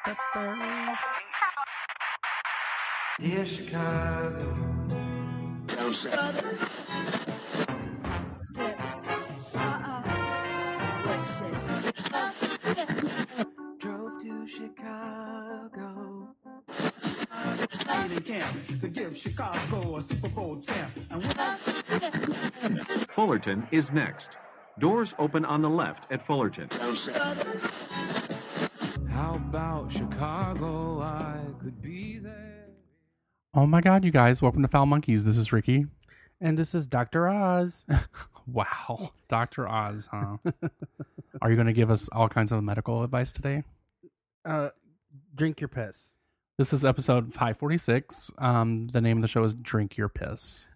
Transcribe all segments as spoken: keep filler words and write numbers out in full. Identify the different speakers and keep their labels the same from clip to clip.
Speaker 1: Dear Chicago. Drove to Chicago.
Speaker 2: To give Chicago a Super Bowl champ.
Speaker 3: Fullerton is next. Doors open on the left at Fullerton.
Speaker 1: How about Chicago? I could be there.
Speaker 4: Oh my god, you guys, welcome to Foul Monkeys. This is Ricky.
Speaker 5: And this is Doctor Oz.
Speaker 4: Wow. Doctor Oz, huh? Are you going to give us all kinds of medical advice today?
Speaker 5: Uh, drink your piss.
Speaker 4: This is episode five forty-six. Um, the name of the show is Drink Your Piss.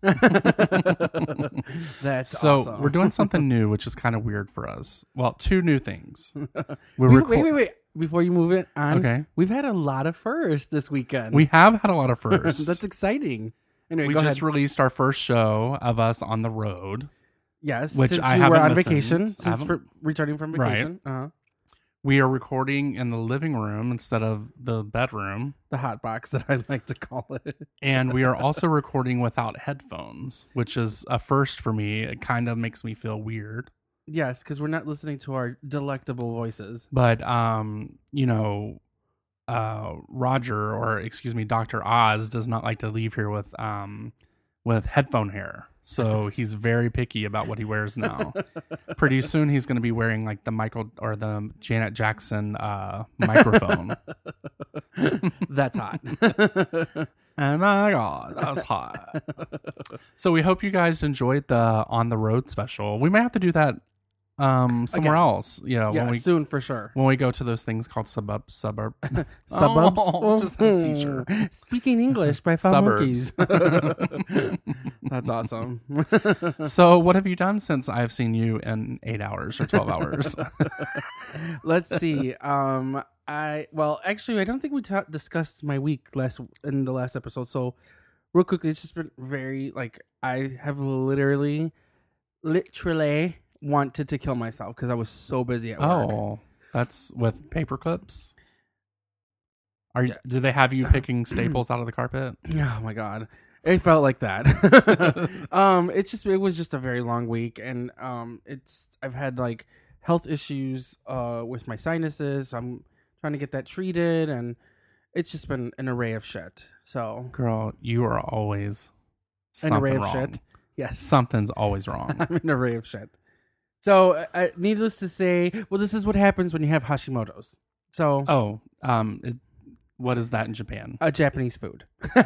Speaker 5: That's
Speaker 4: so
Speaker 5: awesome.
Speaker 4: we're doing something new, which is kind of weird for us. Well, two new things. We're
Speaker 5: wait,
Speaker 4: reco-
Speaker 5: wait, wait, wait. Before you move it on,
Speaker 4: Okay.
Speaker 5: we've had a lot of firsts this weekend.
Speaker 4: We have had a lot of firsts.
Speaker 5: That's exciting. Anyway,
Speaker 4: we
Speaker 5: go
Speaker 4: just
Speaker 5: ahead.
Speaker 4: released our first show of us on the road.
Speaker 5: Yes,
Speaker 4: which
Speaker 5: since
Speaker 4: I
Speaker 5: you were
Speaker 4: haven't
Speaker 5: on
Speaker 4: listened.
Speaker 5: vacation,
Speaker 4: I
Speaker 5: since
Speaker 4: haven't-
Speaker 5: for returning from
Speaker 4: Right.
Speaker 5: vacation. Uh-huh.
Speaker 4: We are recording in the living room instead of the bedroom.
Speaker 5: The hot box that I like to call it.
Speaker 4: And we are also recording without headphones, which is a first for me. It kind of makes me feel weird.
Speaker 5: Yes, because we're not listening to our delectable voices.
Speaker 4: But, um, you know, uh, Roger, or excuse me, Doctor Oz does not like to leave here with um, with headphone hair. So he's very picky about what he wears now. Pretty soon he's going to be wearing like the Michael or the Janet Jackson uh, microphone.
Speaker 5: That's hot.
Speaker 4: Oh my God, that's hot. So we hope you guys enjoyed the On the Road special. We might have to do that um, somewhere
Speaker 5: Again.
Speaker 4: else. You know,
Speaker 5: Yeah,
Speaker 4: when we
Speaker 5: soon for sure.
Speaker 4: when we go to those things called suburb suburb
Speaker 5: Suburbs.
Speaker 4: Oh, just had a seizure.
Speaker 5: Speaking English by Foul
Speaker 4: Suburbs.
Speaker 5: Monkeys. That's awesome.
Speaker 4: So what have you done since I've seen you in eight hours or twelve hours?
Speaker 5: Let's see. Um, I well, actually, I don't think we ta- discussed my week last in the last episode. So, real quickly, it's just been very like I have literally, literally wanted to kill myself because I was so busy at work.
Speaker 4: Oh, that's with paper clips. Are you? Do they have you picking staples out of the carpet?
Speaker 5: Oh my god, it felt like that. um, it's just it was just a very long week, and um, it's I've had like health issues uh with my sinuses. I'm trying to get that treated, and it's just been an array of shit. So
Speaker 4: Girl, you are always
Speaker 5: an
Speaker 4: something
Speaker 5: array of
Speaker 4: wrong.
Speaker 5: shit. Yes,
Speaker 4: Something's always wrong.
Speaker 5: I'm an array of shit. So, uh, needless to say, well, this is what happens when you have Hashimoto's. So,
Speaker 4: Oh, um, it, what is that in Japan?
Speaker 5: a Japanese food.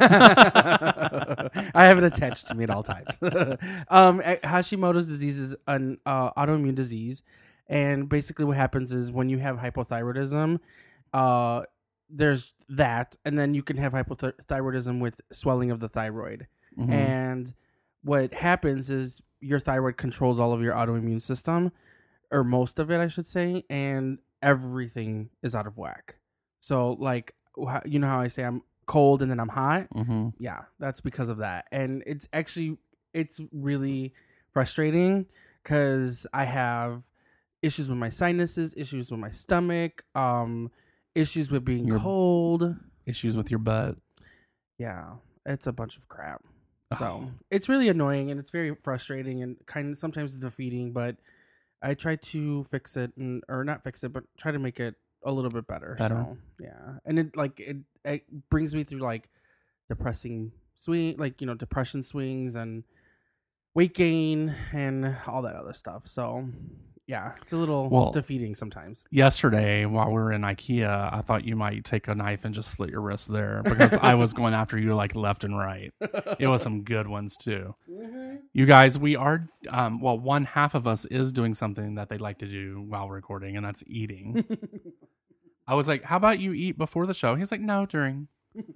Speaker 5: I have it attached to me at all times. um, Hashimoto's disease is an uh, autoimmune disease, and basically what happens is when you have hypothyroidism, uh, there's that, and then you can have hypothyroidism with swelling of the thyroid.
Speaker 4: Mhm.
Speaker 5: And what happens is your thyroid controls all of your autoimmune system, or most of it, I should say, and everything is out of whack. So, like, wh- you know how I say I'm cold and then I'm hot?
Speaker 4: Mhm.
Speaker 5: Yeah, that's because of that. And it's actually, it's really frustrating because I have issues with my sinuses, issues with my stomach, um, issues with being
Speaker 4: Your-
Speaker 5: cold.
Speaker 4: Issues with your butt.
Speaker 5: Yeah, it's a bunch of crap. So
Speaker 4: Oh.
Speaker 5: it's really annoying and it's very frustrating and kind of sometimes defeating, but I try to fix it and or not fix it, but try to make it a little bit better.
Speaker 4: Better.
Speaker 5: So yeah, and it like it, it brings me through like depressing swing, like you know depression swings and weight gain and all that other stuff. So yeah, it's a little
Speaker 4: Well-
Speaker 5: defeating sometimes.
Speaker 4: Yesterday, while we were in IKEA, I thought you might take a knife and just slit your wrist there because I was going after you like left and right. It was some good ones too. You guys, we are, um, well, one half of us is doing something that they like to do while recording, and that's eating. I was like, how about you eat before the show? He's like, no, during.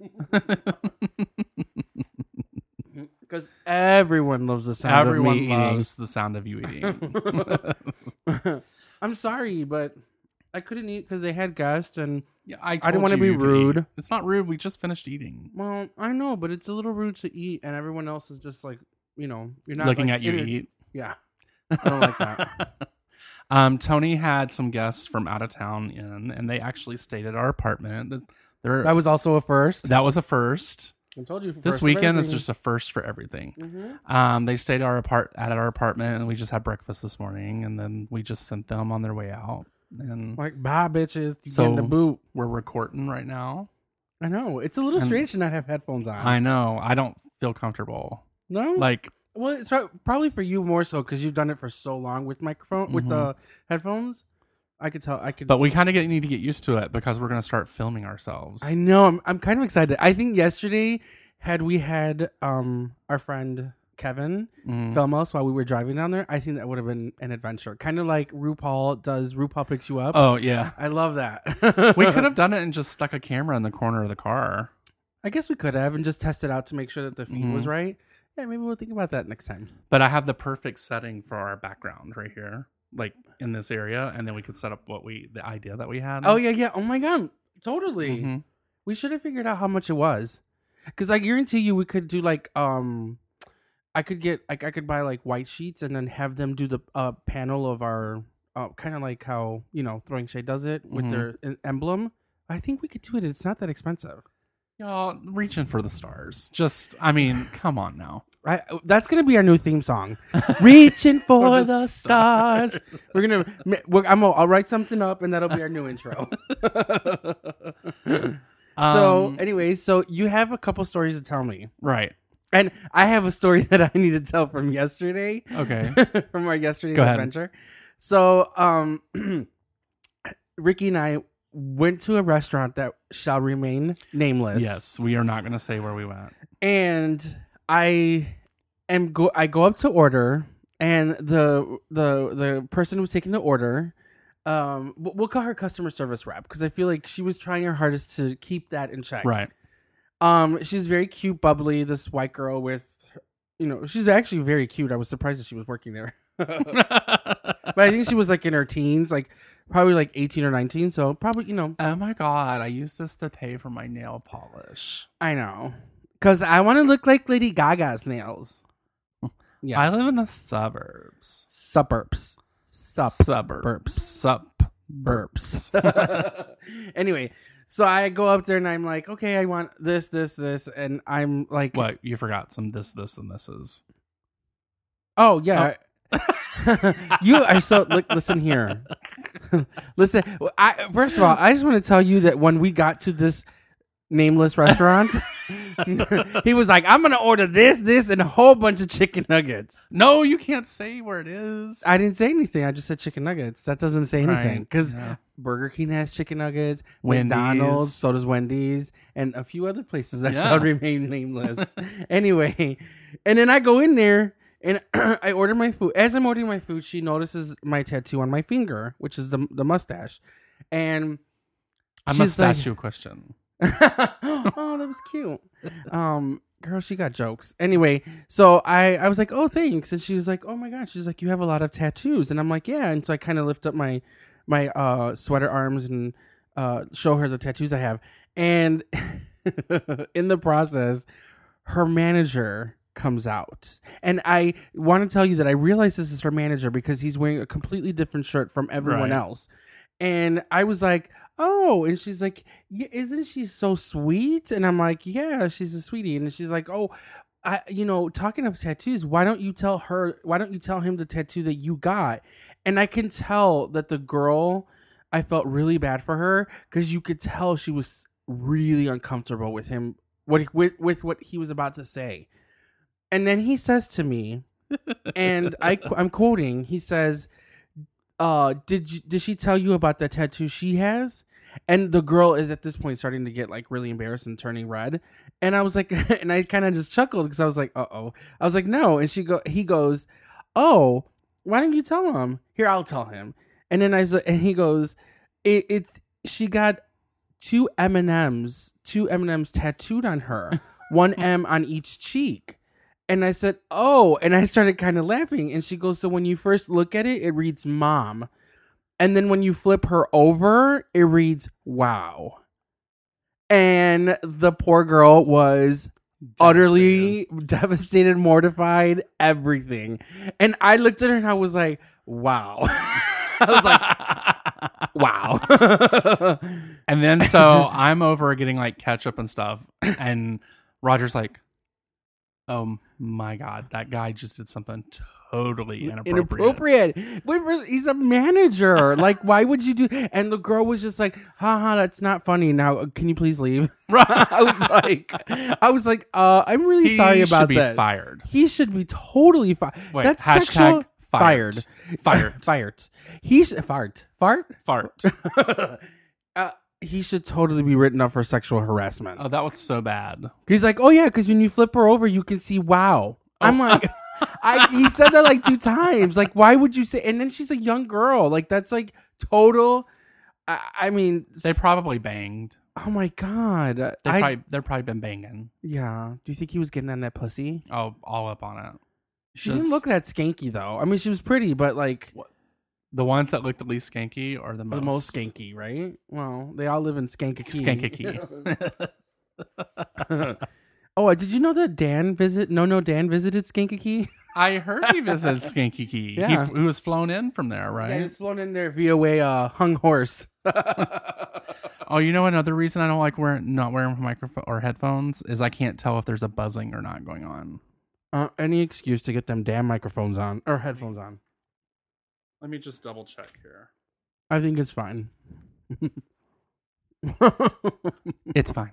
Speaker 5: Because everyone loves the sound
Speaker 4: Everyone
Speaker 5: of me
Speaker 4: loves the sound of you eating.
Speaker 5: eating. I'm sorry, but I couldn't eat because they had guests, and
Speaker 4: Yeah, I,
Speaker 5: didn't
Speaker 4: told
Speaker 5: wanna
Speaker 4: you
Speaker 5: be
Speaker 4: you could
Speaker 5: rude.
Speaker 4: eat. It's not rude. We just finished eating.
Speaker 5: well, I know, but it's a little rude to eat, and everyone else is just like, you know, you're not
Speaker 4: Looking
Speaker 5: like,
Speaker 4: at you
Speaker 5: inter-
Speaker 4: eat.
Speaker 5: Yeah, I don't like that.
Speaker 4: Um, Tony had some guests from out of town in, and they actually stayed at our apartment. They're,
Speaker 5: That was also a first.
Speaker 4: that was a first.
Speaker 5: I told you.
Speaker 4: This weekend is just a first for everything.
Speaker 5: Mm-hmm.
Speaker 4: Um, they stayed at our apart at our apartment, and we just had breakfast this morning, and then we just sent them on their way out. And
Speaker 5: Like, bye, bitches. You
Speaker 4: So-
Speaker 5: getting the boot.
Speaker 4: we're recording right now.
Speaker 5: I know. It's a little
Speaker 4: And-
Speaker 5: strange to not have headphones on.
Speaker 4: I know. I don't feel comfortable.
Speaker 5: no?
Speaker 4: Like,
Speaker 5: well, it's pro- probably for you more so because you've done it for so long with microphone, with the headphones. I could tell. I could.
Speaker 4: but we kind of get need to get used to it because we're gonna start filming ourselves.
Speaker 5: I know. I'm, I'm kind of excited. I think yesterday, had we had um our friend Kevin
Speaker 4: Mhm.
Speaker 5: film us while we were driving down there, I think that would have been an adventure. Kind of like RuPaul does. RuPaul Picks You Up.
Speaker 4: Oh yeah,
Speaker 5: I love that.
Speaker 4: we could have done it and just stuck a camera in the corner of the car.
Speaker 5: I guess we could have and just tested out to make sure that the feed
Speaker 4: Mhm.
Speaker 5: was right. Yeah, maybe we'll think about that next time.
Speaker 4: But I have the perfect setting for our background right here, like in this area, and then we could set up what we the idea that we had.
Speaker 5: Oh yeah, yeah. Oh my god, totally.
Speaker 4: Mhm.
Speaker 5: We should have figured out how much it was, because I guarantee you we could do like um, I could get like I could buy like white sheets and then have them do the uh, panel of our uh, kind of like how you know Throwing Shade does it with
Speaker 4: Mhm.
Speaker 5: their e- emblem. I think we could do it. It's not that expensive.
Speaker 4: Y'all reaching for the stars. Just, I mean, come on now.
Speaker 5: I, that's gonna be our new theme song. Reaching for,
Speaker 4: For the
Speaker 5: the, stars. We're gonna. We're, I'm. Gonna, I'll write something up, and that'll be our new intro. so,
Speaker 4: Um,
Speaker 5: anyways, so you have a couple stories to tell me,
Speaker 4: right.
Speaker 5: and I have a story that I need to tell from yesterday,
Speaker 4: Okay.
Speaker 5: from our yesterday's
Speaker 4: Go ahead.
Speaker 5: adventure. So, um, Ricky and I went to a restaurant that shall remain nameless.
Speaker 4: Yes, we are not going to say where we went.
Speaker 5: And I am go I go up to order, and the the the person who's taking the order, um w- we'll call her customer service rep because I feel like she was trying her hardest to keep that in check.
Speaker 4: Right.
Speaker 5: Um she's very cute, bubbly, this white girl with, you know, she's actually very cute. I was surprised that she was working there. But I think she was like in her teens, like probably like eighteen or nineteen, so probably, you know,
Speaker 4: Oh my God, I use this to pay for my nail polish.
Speaker 5: I know. Cuz I want to look like Lady Gaga's nails. Yeah.
Speaker 4: I live in the suburbs.
Speaker 5: Suburbs. Sup.
Speaker 4: Suburbs. Sup.
Speaker 5: Burps. Anyway, so I go up there and I'm like, okay, I want this, this, this. And I'm like,
Speaker 4: What? You forgot some this, this, and this is.
Speaker 5: oh, yeah. You are so, look, listen here. Listen, I, first of all, I just want to tell you that when we got to this nameless restaurant, he was like, I'm going to order this, this, and a whole bunch of chicken nuggets.
Speaker 4: No, you can't say where it is.
Speaker 5: I didn't say anything. I just said chicken nuggets. That doesn't say anything
Speaker 4: Right,
Speaker 5: because
Speaker 4: yeah.
Speaker 5: Burger King has chicken nuggets,
Speaker 4: Wendy's.
Speaker 5: McDonald's, so does Wendy's, and a few other places that
Speaker 4: Yeah.
Speaker 5: shall remain nameless. Anyway, and then I go in there and I order my food. As I'm ordering my food, she notices my tattoo on my finger, which is the the mustache, and
Speaker 4: I
Speaker 5: she's
Speaker 4: must
Speaker 5: like,
Speaker 4: ask you a question.
Speaker 5: oh, that was cute. Um, girl, she got jokes. Anyway, so I, I was like, oh, thanks. And she was like, oh my gosh. She's like, you have a lot of tattoos. And I'm like, yeah. And so I kind of lift up my, my, uh, sweater arms and, uh, show her the tattoos I have. And in the process, her manager comes out. And I want to tell you that I realize this is her manager because he's wearing a completely different shirt from everyone
Speaker 4: Right.
Speaker 5: else. And I was like, oh, and she's like, yeah, isn't she so sweet? And I'm like, yeah, she's a sweetie. And she's like, oh, I, you know, talking of tattoos, why don't you tell her, why don't you tell him the tattoo that you got? And I can tell that the girl, I felt really bad for her because you could tell she was really uncomfortable with him, what he, with, with what he was about to say. And then he says to me, and I, I'm quoting, he says, uh, did you, did she tell you about the tattoo she has? And the girl is at this point starting to get like really embarrassed and turning red. And I was like, and I kind of just chuckled because I was like, uh oh. I was like, no. And she go, he goes, oh, why don't you tell him? Here, I'll tell him. And then I was, and he goes, it, it's she got two M and M's, two M and M's tattooed on her, one M on each cheek. And I said, oh, and I started kind of laughing. And she goes, so when you first look at it, it reads mom. And then when you flip her over, it reads wow. And the poor girl was utterly devastated, mortified, everything. And I looked at her and I was like, wow. I was like, wow.
Speaker 4: And then so I'm over getting like ketchup and stuff, and Roger's like, "Oh my god, that guy just did something totally inappropriate."
Speaker 5: Inappropriate. Wait, he's a manager. Like, why would you do? And the girl was just like, "Haha, that's not funny. Now, can you please leave?" I was like, I was like, uh, I'm really
Speaker 4: He
Speaker 5: sorry
Speaker 4: should
Speaker 5: about
Speaker 4: be
Speaker 5: that.
Speaker 4: fired.
Speaker 5: He should be totally fired.
Speaker 4: Wait,
Speaker 5: That's
Speaker 4: hashtag
Speaker 5: sexual.
Speaker 4: fired.
Speaker 5: Fired. fired. He should fart. Fart.
Speaker 4: Fart.
Speaker 5: uh, he should totally be written up for sexual harassment.
Speaker 4: Oh, that was so bad.
Speaker 5: He's like, oh yeah, because when you flip her over, you can see wow. I'm like, I. He said that like two times. Like, why would you say? And then she's a young girl. Like, that's like total. I, I mean,
Speaker 4: They probably banged.
Speaker 5: oh my god.
Speaker 4: They
Speaker 5: I,
Speaker 4: probably they're probably been banging.
Speaker 5: yeah. Do you think he was getting on that pussy?
Speaker 4: Oh, all up on it.
Speaker 5: She didn't look that skanky though. I mean, she was pretty, but like
Speaker 4: The ones that looked the least skanky are the most
Speaker 5: the most skanky, right? Well, they all live in Skankakee.
Speaker 4: Skankakee.
Speaker 5: Oh, did you know that Dan visit? No, no, Dan visited Skankakee.
Speaker 4: I heard he visited Skankakee.
Speaker 5: Yeah.
Speaker 4: He, f- he was flown in from there, right?
Speaker 5: Yeah, he was flown in there via way uh, hung horse.
Speaker 4: Oh, you know another reason I don't like wearing not wearing microphone or headphones is I can't tell if there's a buzzing or not going on.
Speaker 5: Uh, any excuse to get them damn microphones on or headphones on.
Speaker 4: Let me just double check here.
Speaker 5: I think it's fine.
Speaker 4: It's fine.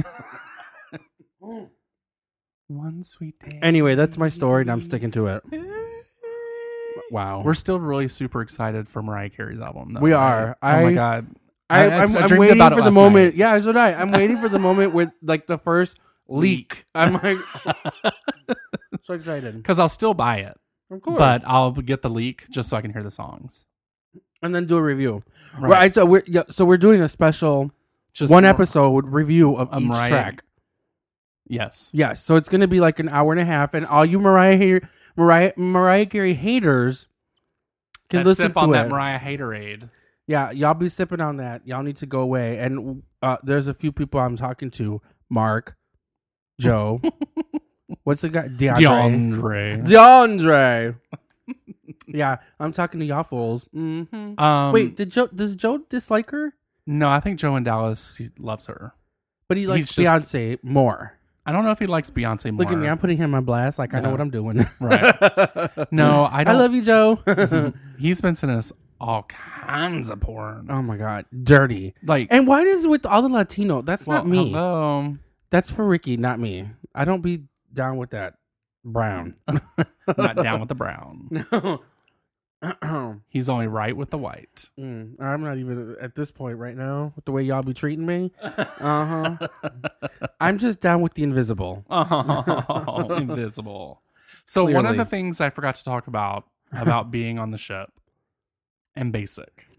Speaker 4: One sweet day.
Speaker 5: Anyway, that's my story, and I'm sticking to it. Wow,
Speaker 4: We're still really super excited for Mariah Carey's album. Though,
Speaker 5: We
Speaker 4: right?
Speaker 5: are.
Speaker 4: Oh my
Speaker 5: I-
Speaker 4: god.
Speaker 5: I,
Speaker 4: I-
Speaker 5: I'm,
Speaker 4: I
Speaker 5: I'm
Speaker 4: dreamed
Speaker 5: waiting
Speaker 4: about it
Speaker 5: for the
Speaker 4: last
Speaker 5: moment.
Speaker 4: night.
Speaker 5: Yeah, so did I. I'm waiting for the moment with like the first leak. I'm like, so excited.
Speaker 4: Because I'll still buy it,
Speaker 5: Of course,
Speaker 4: but I'll get the leak just so I can hear the songs.
Speaker 5: and then do a review.
Speaker 4: Right.
Speaker 5: Right. So we're yeah, so we're doing a special
Speaker 4: Just
Speaker 5: one
Speaker 4: Mar-
Speaker 5: episode review of
Speaker 4: a
Speaker 5: each
Speaker 4: Mariah-
Speaker 5: track.
Speaker 4: Yes.
Speaker 5: Yes, so it's going to be like an hour and a half, and all you Mariah here, Mariah Mariah Carey haters can
Speaker 4: That
Speaker 5: listen
Speaker 4: sip
Speaker 5: to
Speaker 4: on
Speaker 5: it.
Speaker 4: that Mariah Haterade.
Speaker 5: Yeah, y'all be sipping on that. Y'all need to go away. And uh, there's a few people I'm talking to: Mark, Joe, what's the guy? DeAndre.
Speaker 4: DeAndre.
Speaker 5: DeAndre. Yeah, I'm talking to y'all fools. Mm-hmm.
Speaker 4: Um,
Speaker 5: Wait, did Joe? Does Joe dislike her?
Speaker 4: No, I think Joe in Dallas he loves her.
Speaker 5: But he likes
Speaker 4: He's just-
Speaker 5: Beyonce more.
Speaker 4: I don't know if he likes Beyonce more.
Speaker 5: Look at me, I'm putting him on blast. Like I know
Speaker 4: No.
Speaker 5: what I'm doing.
Speaker 4: Right. No, I
Speaker 5: I
Speaker 4: don't.
Speaker 5: love you, Joe.
Speaker 4: He's been sending us all kinds of porn.
Speaker 5: Oh my god, dirty.
Speaker 4: Like,
Speaker 5: And why is it with all the Latino? That's
Speaker 4: well,
Speaker 5: not me.
Speaker 4: hello.
Speaker 5: That's for Ricky, not me. I don't be down with that. Brown.
Speaker 4: Not down with the brown.
Speaker 5: No.
Speaker 4: He's only right with the white.
Speaker 5: Mm, I'm not even at this point right now with the way y'all be treating me. Uh huh. I'm just down with the invisible.
Speaker 4: Oh, invisible. So one of
Speaker 5: Clearly.
Speaker 4: the things I forgot to talk about about being on the ship and basic.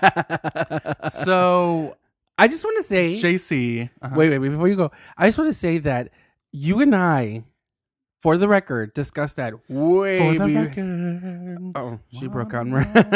Speaker 4: So
Speaker 5: I just want to say,
Speaker 4: J C, uh-huh.
Speaker 5: wait, wait, wait, before you go, I just want to say that you and I, for the record, discussed that way
Speaker 4: for the
Speaker 5: be-
Speaker 4: record.
Speaker 5: Oh, she broke on.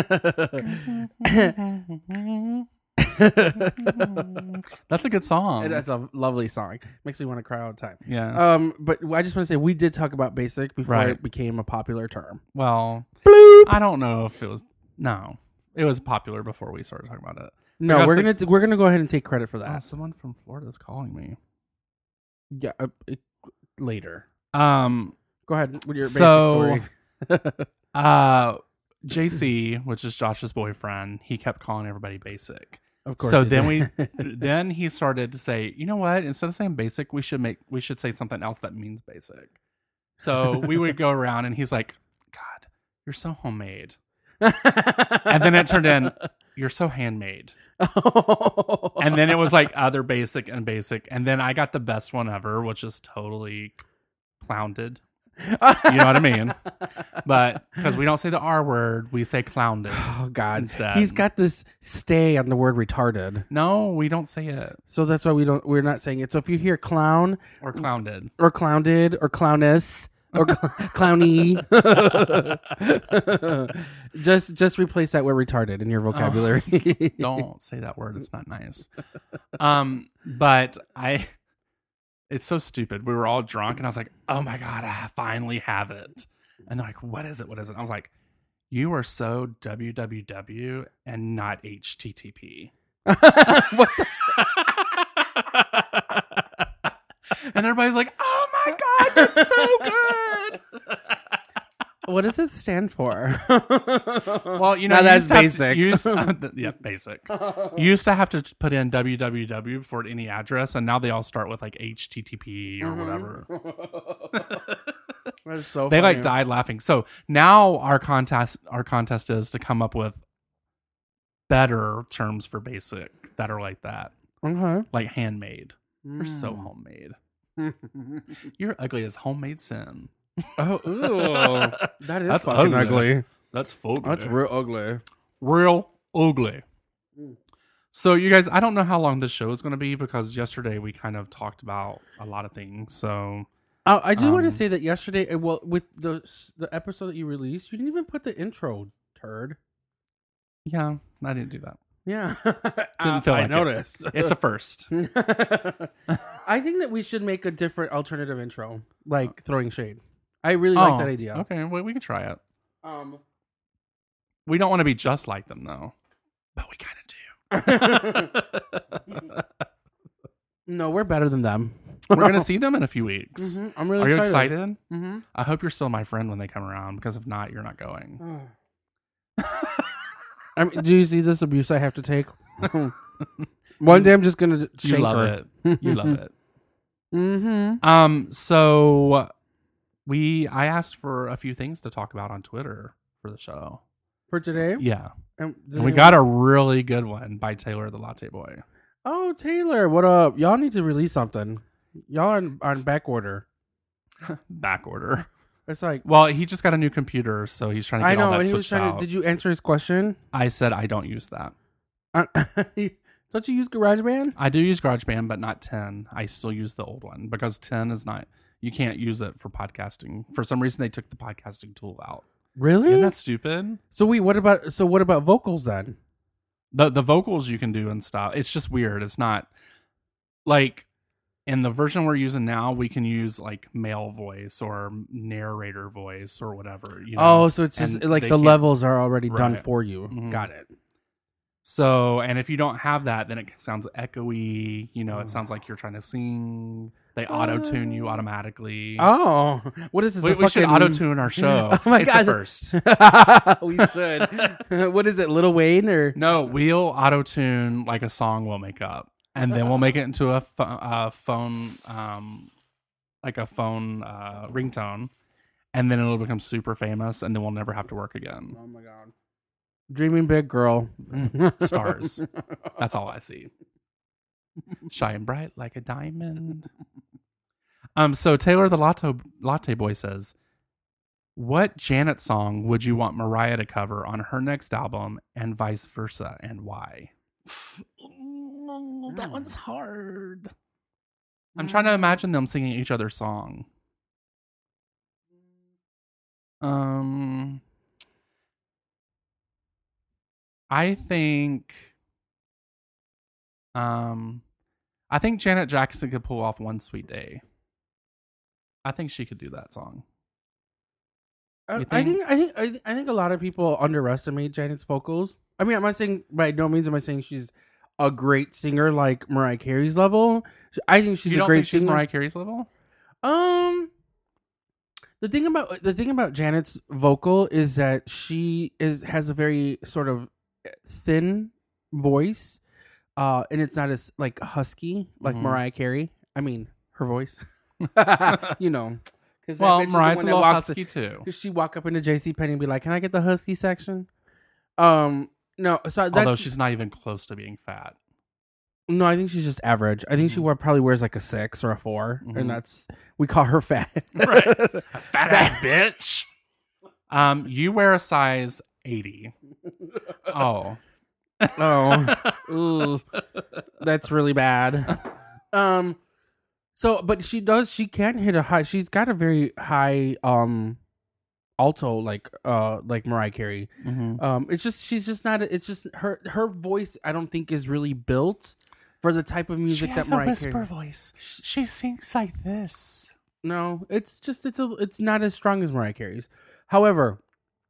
Speaker 4: That's a good song.
Speaker 5: That's a lovely song. Makes me want to cry all the time.
Speaker 4: Yeah.
Speaker 5: Um, but I just want to say we did talk about basic before
Speaker 4: Right.
Speaker 5: it became a popular term.
Speaker 4: Well,
Speaker 5: Bloop.
Speaker 4: I don't know if it was. No, it was popular before we started talking about it.
Speaker 5: No,
Speaker 4: Because
Speaker 5: we're
Speaker 4: the-
Speaker 5: gonna we're gonna go ahead and take credit for
Speaker 4: Oh,
Speaker 5: that.
Speaker 4: someone from Florida is calling me.
Speaker 5: Yeah, uh, it- later.
Speaker 4: Um.
Speaker 5: Go ahead with your
Speaker 4: So-
Speaker 5: basic story.
Speaker 4: Uh. J C, which is Josh's boyfriend, he kept calling everybody basic.
Speaker 5: Of course.
Speaker 4: So
Speaker 5: he
Speaker 4: then
Speaker 5: did.
Speaker 4: we, then he started to say, you know what? Instead of saying basic, we should make we should say something else that means basic. So we would go around, and he's like, "God, you're so homemade," and then it turned in, "You're so handmade," and then it was like other basic and basic, and then I got the best one ever, which is totally clowned. You know what I mean? But because we don't say the R word, we say clowned.
Speaker 5: Oh God,
Speaker 4: Instead.
Speaker 5: he's got this stay on the word retarded.
Speaker 4: No, we don't say it.
Speaker 5: So that's why we don't. We're not saying it. So if you hear clown
Speaker 4: Or clowned.
Speaker 5: or clowned or clowness or cl- clowny, just just replace that word retarded in your vocabulary.
Speaker 4: Don't say that word. It's not nice. Um, but I, it's so stupid. We were all drunk, and I was like, "Oh my god, I finally have it!" And they're like, "What is it? What is it?" I was like, You are so W W W and not H T T P.
Speaker 5: What the-
Speaker 4: And everybody's like, "Oh my god, that's so good!"
Speaker 5: What does it stand for?
Speaker 4: Well, you know,
Speaker 5: Now
Speaker 4: you
Speaker 5: that's
Speaker 4: used to have
Speaker 5: basic.
Speaker 4: to use- uh, th- yeah, basic. You used to have to put in W W W before any address, and now they all start with like H T T P or
Speaker 5: Mm-hmm.
Speaker 4: whatever.
Speaker 5: That's so
Speaker 4: They
Speaker 5: funny.
Speaker 4: like died laughing. So now our contest, our contest is to come up with better terms for basic that are like that,
Speaker 5: Okay.
Speaker 4: like handmade. You're so
Speaker 5: Mm.
Speaker 4: homemade. You're ugly as homemade sin.
Speaker 5: Oh, ooh. That is
Speaker 4: That's
Speaker 5: fucking
Speaker 4: ugly.
Speaker 5: ugly.
Speaker 4: That's full.
Speaker 5: That's real ugly.
Speaker 4: real ugly.
Speaker 5: Mm.
Speaker 4: So you guys, I don't know how long this show is going to be because yesterday we kind of talked about a lot of things. So
Speaker 5: Uh, I do want to
Speaker 4: Um,
Speaker 5: say that yesterday, uh, well, with the the episode that you released, you didn't even put the intro, turd.
Speaker 4: yeah, I didn't do that.
Speaker 5: Yeah,
Speaker 4: Didn't feel
Speaker 5: I
Speaker 4: like it.
Speaker 5: noticed.
Speaker 4: It's a first.
Speaker 5: I think that we should make a different alternative intro, like throwing shade. I really like that idea.
Speaker 4: Oh, Okay, well, we can try it.
Speaker 5: Um,
Speaker 4: We don't want to be just like them though, but we kind of do.
Speaker 5: no, we're better than them.
Speaker 4: We're going to see them in a few weeks.
Speaker 5: Mhm, I'm really
Speaker 4: Are you
Speaker 5: excited.
Speaker 4: excited?
Speaker 5: Mm-hmm.
Speaker 4: I hope you're still my friend when they come around because if not, you're not going.
Speaker 5: I mean, do you see this abuse I have to take? One day I'm just gonna
Speaker 4: You
Speaker 5: shank
Speaker 4: love
Speaker 5: her.
Speaker 4: it. You love it.
Speaker 5: Mm-hmm.
Speaker 4: Um, so we I asked for a few things to talk about on Twitter for the show.
Speaker 5: For today,
Speaker 4: Yeah.
Speaker 5: and,
Speaker 4: And we got a really good one by Taylor the Latte Boy.
Speaker 5: Oh, Taylor, what up? Y'all need to release something. Y'all on, on back order.
Speaker 4: Back order.
Speaker 5: It's like
Speaker 4: Well, he just got a new computer, so he's trying to
Speaker 5: I
Speaker 4: get all
Speaker 5: know,
Speaker 4: that
Speaker 5: and he was
Speaker 4: switched
Speaker 5: trying
Speaker 4: out.
Speaker 5: to. Did you answer his question?
Speaker 4: I said I don't use that.
Speaker 5: Uh, don't you use GarageBand?
Speaker 4: I do use GarageBand, but not ten. I still use the old one because ten is not. You can't use it for podcasting. For some reason, they took the podcasting tool out.
Speaker 5: Really?
Speaker 4: Isn't that stupid?
Speaker 5: So wait, what about so what about vocals then?
Speaker 4: The the vocals you can do and stuff. It's just weird. It's not like in the version we're using now. We can use like male voice or narrator voice or whatever. You know?
Speaker 5: Oh, so it's just
Speaker 4: And
Speaker 5: like
Speaker 4: they
Speaker 5: the
Speaker 4: can't-
Speaker 5: levels are already done
Speaker 4: Right.
Speaker 5: for you.
Speaker 4: Mhm.
Speaker 5: Got it.
Speaker 4: So, and if you don't have that, then it sounds echoey. You know, it sounds like you're trying to sing. They auto tune you automatically.
Speaker 5: Oh, what is this?
Speaker 4: we
Speaker 5: a
Speaker 4: we should
Speaker 5: fucking-
Speaker 4: auto tune our show.
Speaker 5: Oh my
Speaker 4: it's
Speaker 5: God.
Speaker 4: a first.
Speaker 5: we should. What is it, Lil Wayne or?
Speaker 4: No, we'll auto tune like a song we'll make up, and then we'll make it into a, pho- a phone, um, like a phone uh, ringtone, and then it'll become super famous, and then we'll never have to work again.
Speaker 5: Oh my god. Dreaming big, girl.
Speaker 4: Stars. That's all I see. Shine bright like a diamond. Um. So Taylor the Latte Latte Boy says, "What Janet song would you want Mariah to cover on her next album, and vice versa, and why?" That one's hard. I'm trying to imagine them singing each other's song. Um. I think, um, I think Janet Jackson could pull off One Sweet Day. I think she could do that song.
Speaker 5: I,
Speaker 4: You
Speaker 5: I
Speaker 4: think-
Speaker 5: think I think I think I think a lot of people underestimate Janet's vocals. I mean, I'm not saying by no means am I saying she's a great singer like Mariah Carey's level. I think she's
Speaker 4: you
Speaker 5: a
Speaker 4: don't
Speaker 5: great
Speaker 4: think she's
Speaker 5: singer.
Speaker 4: Mariah Carey's level?
Speaker 5: Um, the thing about the thing about Janet's vocal is that she is has a very sort of thin voice, uh, and it's not as like husky like
Speaker 4: Mhm.
Speaker 5: Mariah Carey. I mean, her voice, you know, because
Speaker 4: Well, Mariah's a little husky too.
Speaker 5: Because she walk up into JCPenney and be like, "Can I get the husky section?" Um, no, so that's
Speaker 4: Although she's not even close to being fat.
Speaker 5: no. I think she's just average. I think she
Speaker 4: Mhm.
Speaker 5: wear, probably wears like a six or a 4
Speaker 4: Mhm.
Speaker 5: and that's we call her fat.
Speaker 4: Right. A fat ass bitch. Um, you wear a size eighty. Oh.
Speaker 5: Oh, ooh, that's really bad. Um, so but she does. She can hit a high. She's got a very high um alto like uh like Mariah Carey.
Speaker 4: Mhm.
Speaker 5: Um, it's just she's just not. It's just her her voice. I don't think is really built for the type of music that Mariah Carey.
Speaker 4: voice. She sings like this.
Speaker 5: No, it's just it's a it's not as strong as Mariah Carey's. However,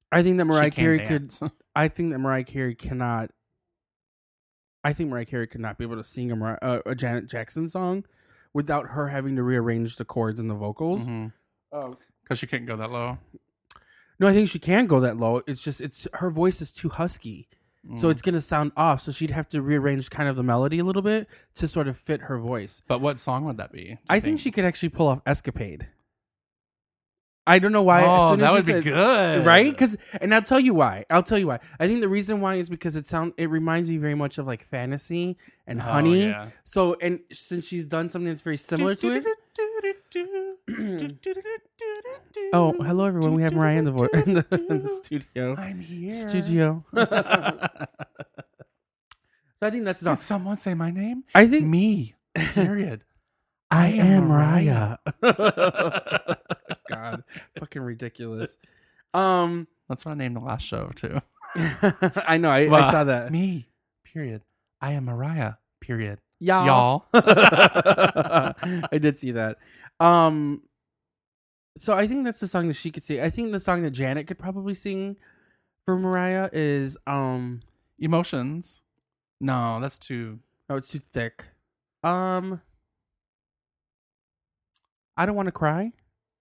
Speaker 5: I think that Mariah
Speaker 4: She can
Speaker 5: Carey
Speaker 4: dance.
Speaker 5: could. I think that Mariah Carey cannot. I think Mariah Carey could not be able to sing a, Mariah, uh, a Janet Jackson song without her having to rearrange the chords and the vocals.
Speaker 4: Because
Speaker 5: Oh.
Speaker 4: she can't go that low.
Speaker 5: No, I think she can go that low. It's just it's her voice is too husky, so
Speaker 4: Mm.
Speaker 5: it's gonna sound off. So she'd have to rearrange kind of the melody a little bit to sort of fit her voice.
Speaker 4: But what song would that be? do you
Speaker 5: I think she could actually pull off "Escapade." I don't know why. as
Speaker 4: Oh,
Speaker 5: soon as
Speaker 4: that
Speaker 5: you
Speaker 4: would be
Speaker 5: said-
Speaker 4: good.
Speaker 5: right? Because, and I'll tell you why. I'll tell you why. I think the reason why is because it sound it reminds me very much of like Fantasy and
Speaker 4: Oh,
Speaker 5: Honey.
Speaker 4: yeah.
Speaker 5: So, and since she's done something that's very similar to it. Oh, hello everyone. We have Mariah in the, vo- in the, in the studio.
Speaker 4: I'm here.
Speaker 5: Studio. So I think that's the
Speaker 4: Did
Speaker 5: song.
Speaker 4: someone say my name?
Speaker 5: I think
Speaker 4: Me. Period.
Speaker 5: I
Speaker 4: I am
Speaker 5: am Mariah. God, fucking ridiculous. Um,
Speaker 4: That's what I named the last show too.
Speaker 5: I know. I, I
Speaker 4: Well,
Speaker 5: saw that.
Speaker 4: Me. Period. I am Mariah. Period.
Speaker 5: Y'all.
Speaker 4: Y'all.
Speaker 5: I did see that. Um, so I think that's the song that she could sing. I think the song that Janet could probably sing for Mariah is um.
Speaker 4: Emotions. No, that's too.
Speaker 5: Oh, it's too thick. Um, I don't want to cry.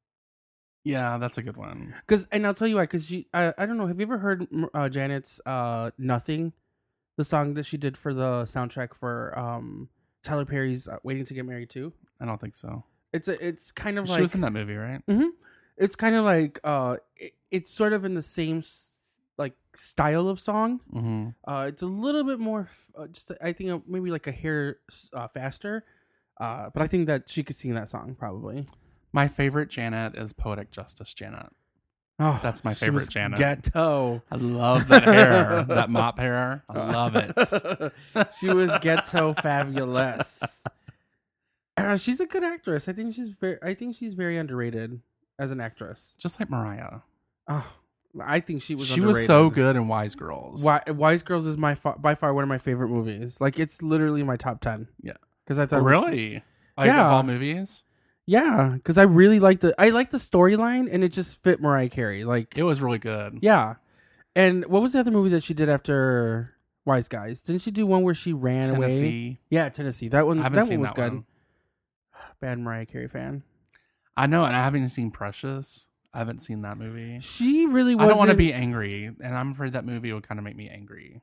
Speaker 4: Yeah, that's a good one.
Speaker 5: Cause, and I'll tell you why. Cause she, I, I don't know. Have you ever heard uh, Janet's uh, "Nothing," the song that she did for the soundtrack for um, Tyler Perry's uh, "Waiting to Get Married" too?
Speaker 4: I don't think so.
Speaker 5: It's a, it's kind of
Speaker 4: She
Speaker 5: like
Speaker 4: was in that movie, right?
Speaker 5: hmm It's kind of like uh, it, it's sort of in the same s- like style of song.
Speaker 4: Mm-hmm.
Speaker 5: Uh, it's a little bit more, f- uh, just I think uh, maybe like a hair uh, faster. Uh, but I think that she could sing that song probably.
Speaker 4: My favorite Janet is Poetic Justice Janet.
Speaker 5: Oh,
Speaker 4: That's my
Speaker 5: she
Speaker 4: favorite
Speaker 5: was
Speaker 4: Janet.
Speaker 5: Ghetto.
Speaker 4: I love that hair, that mop hair. I love it.
Speaker 5: She was ghetto fabulous. Uh, she's a good actress. I think she's very. I think she's very underrated as an actress.
Speaker 4: Just like Mariah.
Speaker 5: Oh, I think she was.
Speaker 4: She was so
Speaker 5: underrated.
Speaker 4: good in Wise Girls.
Speaker 5: Why, Wise Girls is my fa- by far one of my favorite movies. Like it's literally my top ten.
Speaker 4: Yeah.
Speaker 5: Because I thought
Speaker 4: Oh,
Speaker 5: it was-
Speaker 4: really? Like
Speaker 5: Yeah.
Speaker 4: of all movies?
Speaker 5: yeah, because I really liked the I liked the storyline and it just fit Mariah Carey. Like
Speaker 4: It was really good.
Speaker 5: yeah, and what was the other movie that she did after Wise Guys? Didn't she do one where she ran away?
Speaker 4: Tennessee.
Speaker 5: Yeah, Tennessee. That one.
Speaker 4: I haven't
Speaker 5: That
Speaker 4: seen
Speaker 5: one was
Speaker 4: that
Speaker 5: good.
Speaker 4: one.
Speaker 5: Bad Mariah Carey fan.
Speaker 4: I know, and I haven't seen Precious. I haven't seen that movie.
Speaker 5: She really
Speaker 4: I
Speaker 5: wasn't.
Speaker 4: don't want to be angry, and I'm afraid that movie will kind of make me angry.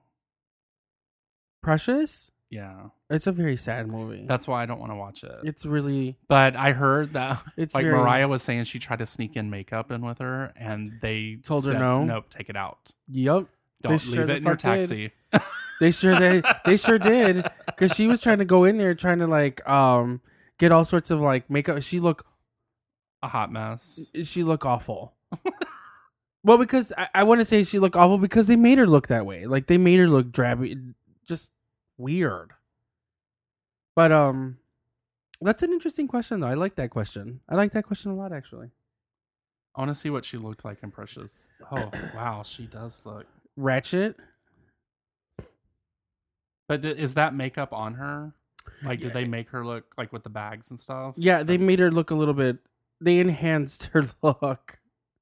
Speaker 5: Precious.
Speaker 4: Yeah.
Speaker 5: It's a very sad movie.
Speaker 4: That's why I don't want to watch it.
Speaker 5: It's really.
Speaker 4: But I heard that
Speaker 5: It's
Speaker 4: like
Speaker 5: very-
Speaker 4: Mariah was saying she tried to sneak in makeup in with her and they
Speaker 5: Told her
Speaker 4: said,
Speaker 5: no?
Speaker 4: Nope, take it out.
Speaker 5: Yep.
Speaker 4: Don't
Speaker 5: They
Speaker 4: leave
Speaker 5: sure the
Speaker 4: it in your
Speaker 5: fuck did.
Speaker 4: taxi.
Speaker 5: They sure they they sure did because she was trying to go in there trying to like um get all sorts of like makeup. She look
Speaker 4: A hot mess.
Speaker 5: she look awful. Well, because I, I want to say she looked awful because they made her look that way. Like they made her look drabby, just weird. But um, that's an interesting question though. I like that question. I like that question a lot actually.
Speaker 4: I want to see what she looked like in Precious. Oh, wow, she does look.
Speaker 5: Ratchet.
Speaker 4: But th- is that makeup on her? Like, did they make her look like with the bags and stuff?
Speaker 5: Yeah, they
Speaker 4: That's-
Speaker 5: made her look a little bit. They enhanced her look.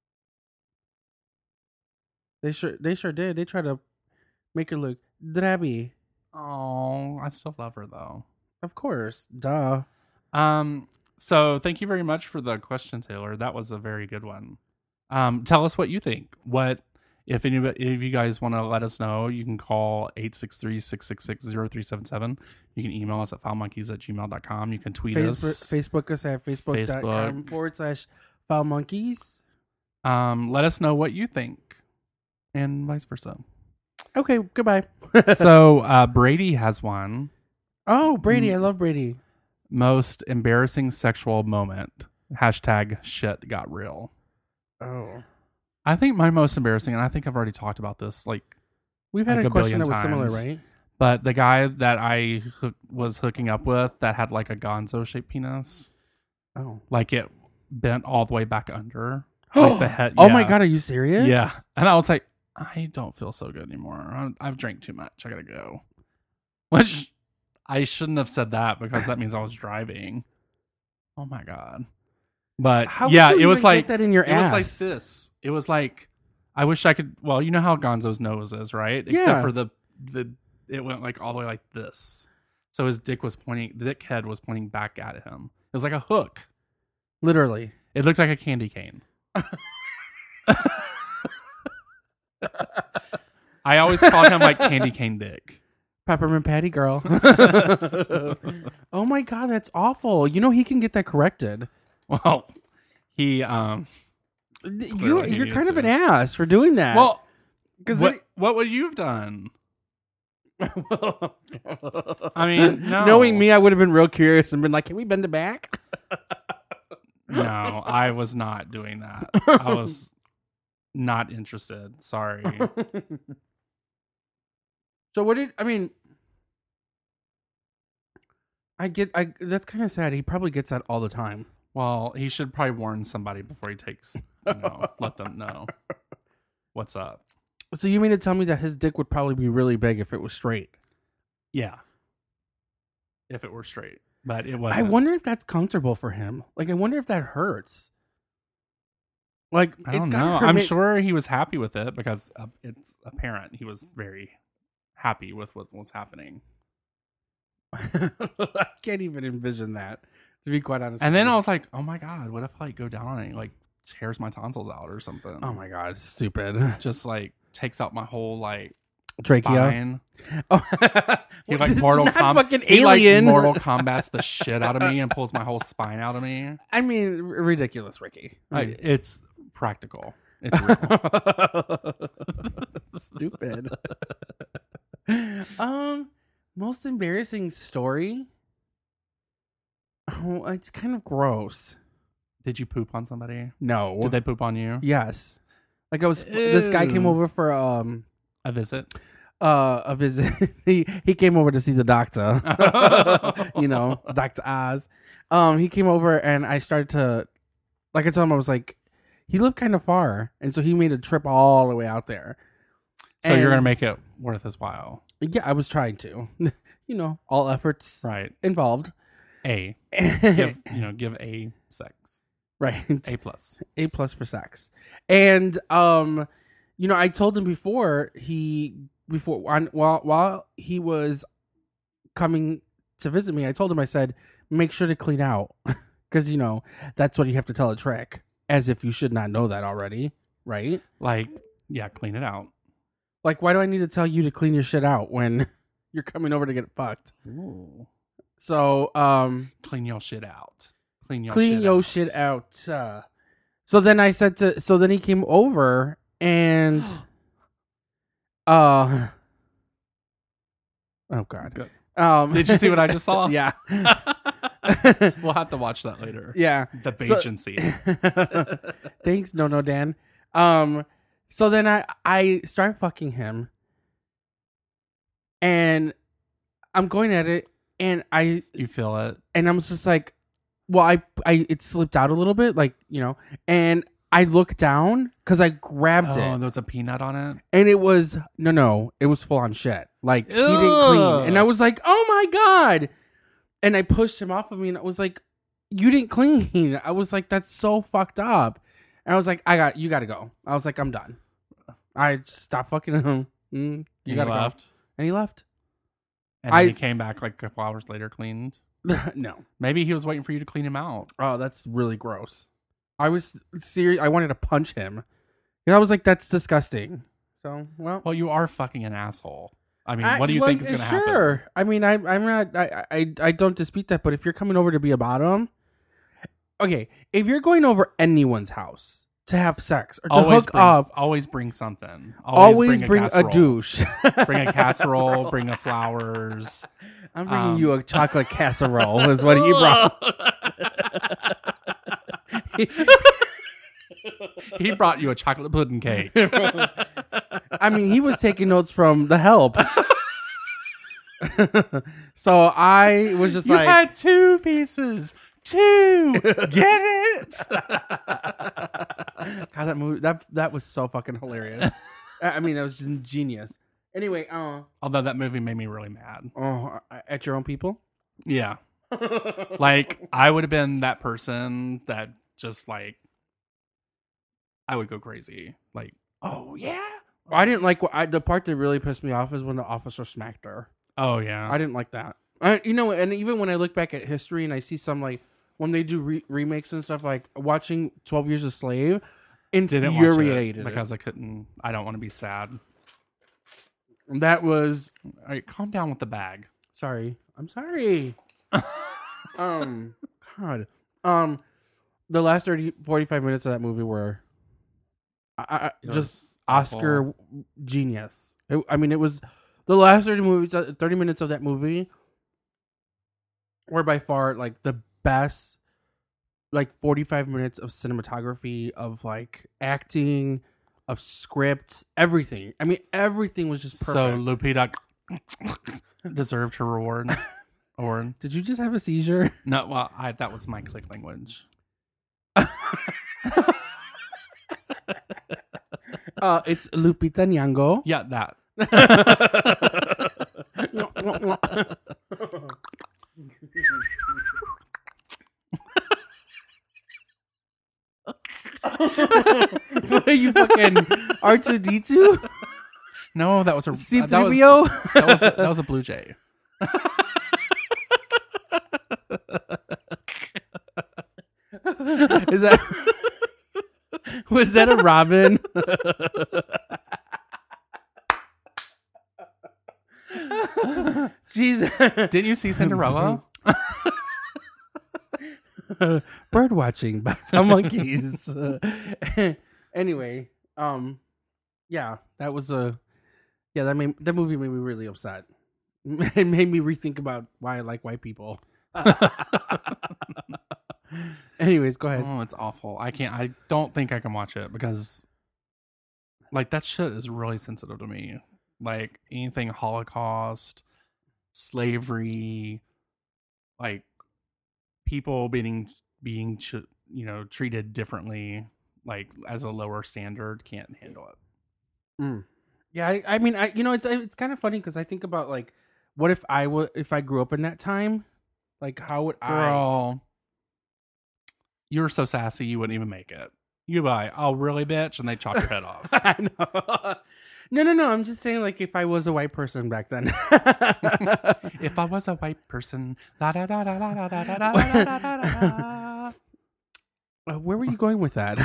Speaker 5: They sure, they sure did. They tried to make her look drabby.
Speaker 4: Oh, I still love her though.
Speaker 5: Of course, duh.
Speaker 4: Um, so thank you very much for the question, Taylor. That was a very good one. Um, tell us what you think. What if anybody, if you guys want to let us know, you can call eight six three, six six six, zero three seven seven. You can email us at foulmonkeys at gmail dot com. You can tweet
Speaker 5: Facebook,
Speaker 4: us.
Speaker 5: Facebook us at facebook.com
Speaker 4: Facebook.
Speaker 5: forward slash foul monkeys.
Speaker 4: Um, let us know what you think, and vice versa.
Speaker 5: Okay, goodbye.
Speaker 4: So uh, Brady has one.
Speaker 5: Oh, Brady.
Speaker 4: Mm.
Speaker 5: I love Brady.
Speaker 4: Most embarrassing sexual moment. Hashtag shit got real.
Speaker 5: Oh.
Speaker 4: I think my most embarrassing, and I think I've already talked about this, like,
Speaker 5: We've had
Speaker 4: Like
Speaker 5: a,
Speaker 4: a
Speaker 5: question
Speaker 4: billion
Speaker 5: that was similar,
Speaker 4: times.
Speaker 5: right?
Speaker 4: but the guy that I hook, was hooking up with that had like a gonzo shaped penis,
Speaker 5: Oh.
Speaker 4: like it bent all the way back under, like the head.
Speaker 5: Oh my
Speaker 4: yeah.
Speaker 5: God, are you serious?
Speaker 4: Yeah, and I was like, I don't feel so good anymore. I, I've drank too much. I gotta go. Which I shouldn't have said that because that means I was driving. Oh my God. But
Speaker 5: How
Speaker 4: yeah,
Speaker 5: would you
Speaker 4: it was
Speaker 5: even
Speaker 4: like
Speaker 5: get that in your
Speaker 4: it
Speaker 5: ass?
Speaker 4: was like this. It was like I wish I could. Well, you know how Gonzo's nose is, right?
Speaker 5: Yeah.
Speaker 4: Except for the the it went like all the way like this. So his dick was pointing. The dick head was pointing back at him. It was like a hook.
Speaker 5: Literally.
Speaker 4: It looked like a candy cane. I always called him like candy cane dick.
Speaker 5: Peppermint patty girl. Oh my god, that's awful. You know he can get that corrected.
Speaker 4: Well, he um.
Speaker 5: You
Speaker 4: Clearly he
Speaker 5: you're
Speaker 4: needs
Speaker 5: kind of
Speaker 4: to.
Speaker 5: an ass for doing that.
Speaker 4: Well,
Speaker 5: because
Speaker 4: what what would you have done? I mean, no.
Speaker 5: knowing me, I would have been real curious and been like, "Can we bend it back?"
Speaker 4: No, I was not doing that. I was not interested. Sorry.
Speaker 5: So what did I mean? I get. I that's kind of sad. He probably gets that all the time.
Speaker 4: Well, he should probably warn somebody before he takes. You know, let them know what's up.
Speaker 5: So you mean to tell me that his dick would probably be really big if it was straight?
Speaker 4: Yeah, if it were straight, but it wasn't.
Speaker 5: I wonder if that's comfortable for him. Like, I wonder if that hurts. Like,
Speaker 4: I don't
Speaker 5: it's gotta
Speaker 4: know.
Speaker 5: hurt
Speaker 4: I'm
Speaker 5: me-
Speaker 4: sure he was happy with it because uh, it's apparent he was very happy with what was happening.
Speaker 5: I can't even envision that. To be quite honest.
Speaker 4: And
Speaker 5: with
Speaker 4: then
Speaker 5: you.
Speaker 4: I was like, "Oh my god, what if I like, go down on it, like tears my tonsils out or something?"
Speaker 5: oh my god, stupid.
Speaker 4: Just like takes out my whole like
Speaker 5: Trachea.
Speaker 4: spine.
Speaker 5: Oh,
Speaker 4: He
Speaker 5: Well,
Speaker 4: like
Speaker 5: this is
Speaker 4: Mortal
Speaker 5: not
Speaker 4: Kombat.
Speaker 5: fucking
Speaker 4: He like
Speaker 5: Alien.
Speaker 4: Mortal Kombat's the shit out of me and pulls my whole spine out of me.
Speaker 5: I mean, r- ridiculous, Ricky. I
Speaker 4: Like,
Speaker 5: mean,
Speaker 4: it's practical. It's real.
Speaker 5: stupid. um, most embarrassing story. Oh, it's kind of gross.
Speaker 4: Did you poop on somebody?
Speaker 5: No.
Speaker 4: Did they poop on you?
Speaker 5: Yes. Like I was. This guy came
Speaker 4: Ew.
Speaker 5: over for um
Speaker 4: A visit.
Speaker 5: uh a visit. he he came over to see the doctor. You know, Doctor Oz. Um, he came over and I started to, like I told him, I was like, he lived kind of far, and so he made a trip all the way out there.
Speaker 4: So
Speaker 5: And-
Speaker 4: you're gonna make it worth his while,
Speaker 5: Yeah, I was trying to. You know, all efforts
Speaker 4: right?
Speaker 5: involved.
Speaker 4: A give you know give a sex
Speaker 5: Right.
Speaker 4: A plus.
Speaker 5: A plus for sex. And um, you know, I told him before he before on, while while he was coming to visit me, I told him, I said, make sure to clean out. Because, you know, that's what you have to tell a trick. As if you should not know that already, right?
Speaker 4: Like, yeah, clean it out.
Speaker 5: Like, why do I need to tell you to clean your shit out when you're coming over to get fucked?
Speaker 4: Ooh.
Speaker 5: So, um,
Speaker 4: Clean your shit out. Clean your
Speaker 5: clean
Speaker 4: shit
Speaker 5: your
Speaker 4: out.
Speaker 5: shit out. Uh, so then I said to, so then he came over and, uh, oh God.
Speaker 4: Good.
Speaker 5: Um,
Speaker 4: Did you see what I just saw?
Speaker 5: Yeah.
Speaker 4: We'll have to watch that later.
Speaker 5: Yeah.
Speaker 4: The
Speaker 5: So-
Speaker 4: agency.
Speaker 5: Thanks, no, no, Dan. Um, so then I, I start fucking him and I'm going at it and I,
Speaker 4: You feel it?
Speaker 5: and I'm just like, well, I, I, it slipped out a little bit, like, you know, and I looked down because I grabbed
Speaker 4: Oh,
Speaker 5: it
Speaker 4: there was a peanut on it.
Speaker 5: and it was, no, no, it was full on shit. Like, he didn't
Speaker 4: Ugh.
Speaker 5: clean. And I was like, oh my God. And I pushed him off of me and I was like, you didn't clean. I was like, that's so fucked up. And I was like, I got, you got to go. I was like, I'm done. I stopped fucking him. Mm, you
Speaker 4: He
Speaker 5: got to go.
Speaker 4: left.
Speaker 5: And he left.
Speaker 4: And
Speaker 5: I-
Speaker 4: then he came back like a couple hours later cleaned.
Speaker 5: No.
Speaker 4: Maybe he was waiting for you to clean him out.
Speaker 5: Oh, that's really gross. I was serious. I wanted to punch him. And I was like, that's disgusting. So, well.
Speaker 4: Well, you are fucking an asshole. I mean,
Speaker 5: I-
Speaker 4: what do you
Speaker 5: well,
Speaker 4: think is going to happen?
Speaker 5: Sure. I mean, I, I'm not, I, I, I don't dispute that, but if you're coming over to be a bottom, okay, if you're going over anyone's house to have sex or to
Speaker 4: Always
Speaker 5: hook
Speaker 4: bring,
Speaker 5: up,
Speaker 4: always bring something.
Speaker 5: always, bring, a,
Speaker 4: casserole.
Speaker 5: douche.
Speaker 4: Bring a casserole. Bring a flowers.
Speaker 5: I'm bringing
Speaker 4: Um,
Speaker 5: you a chocolate casserole is what he brought.
Speaker 4: He brought you a chocolate pudding cake.
Speaker 5: I mean, he was taking notes from The Help. So I was just
Speaker 4: You
Speaker 5: like,
Speaker 4: had two pieces. Two. Get it?
Speaker 5: God, that movie, that that was so fucking hilarious. I I mean, that was just genius. Anyway, uh,
Speaker 4: Although that movie made me really mad.
Speaker 5: oh, at your own people.
Speaker 4: Yeah. Like, I would have been that person that just like, I would go crazy. Like, Oh yeah.
Speaker 5: I didn't like what I, the part that really pissed me off is when the officer smacked her.
Speaker 4: Oh yeah.
Speaker 5: I didn't like that. I, you know, and even when I look back at history and I see some like when they do re- remakes and stuff, like watching twelve Years a Slave,
Speaker 4: Didn't
Speaker 5: infuriated
Speaker 4: watch it because I couldn't. I don't want to be sad.
Speaker 5: That was
Speaker 4: All right, calm down with the bag.
Speaker 5: sorry. I'm sorry. um, God. Um, the last thirty, forty-five minutes of that movie were I, I,
Speaker 4: It
Speaker 5: just
Speaker 4: was
Speaker 5: Oscar
Speaker 4: awful.
Speaker 5: genius. It, I mean, it was the last thirty movies, uh, thirty minutes of that movie were by far like the best. Like forty-five minutes of cinematography, of like acting, of script, everything. I mean, everything was just perfect.
Speaker 4: So Lupita deserved her reward. Or
Speaker 5: Did you just have a seizure?
Speaker 4: no? Well, I that was my click language.
Speaker 5: Uh, it's Lupita Nyong'o.
Speaker 4: Yeah, that.
Speaker 5: What are you fucking R two D two?
Speaker 4: No, that was a
Speaker 5: C
Speaker 4: uh, that was,
Speaker 5: three P O?
Speaker 4: that was that was a blue jay.
Speaker 5: Is that was that a robin? Jeez.
Speaker 4: Didn't you see Cinderella?
Speaker 5: Bird watching by the monkeys. Uh, anyway, um, yeah, that was a yeah that made that movie made me really upset. It made me rethink about why I like white people. Anyways, go ahead.
Speaker 4: Oh, it's awful. I can't. I don't think I can watch it because, like, that shit is really sensitive to me. Like anything Holocaust, slavery, like people being being ch- you know treated differently, like as a lower standard, can't handle it.
Speaker 5: Mm. Yeah, I, I mean, I you know, it's it's kind of funny because I think about like, what if I would if I grew up in that time, like how would I?
Speaker 4: Girl, you're so sassy you wouldn't even make it. You'd be like, oh really, bitch, and they chop your head off.
Speaker 5: I know. No, no, no. I'm just saying, like, if I was a white person back then.
Speaker 4: If I was a white person, la da da da da da da da da da da da.
Speaker 5: Uh, where were you going with that?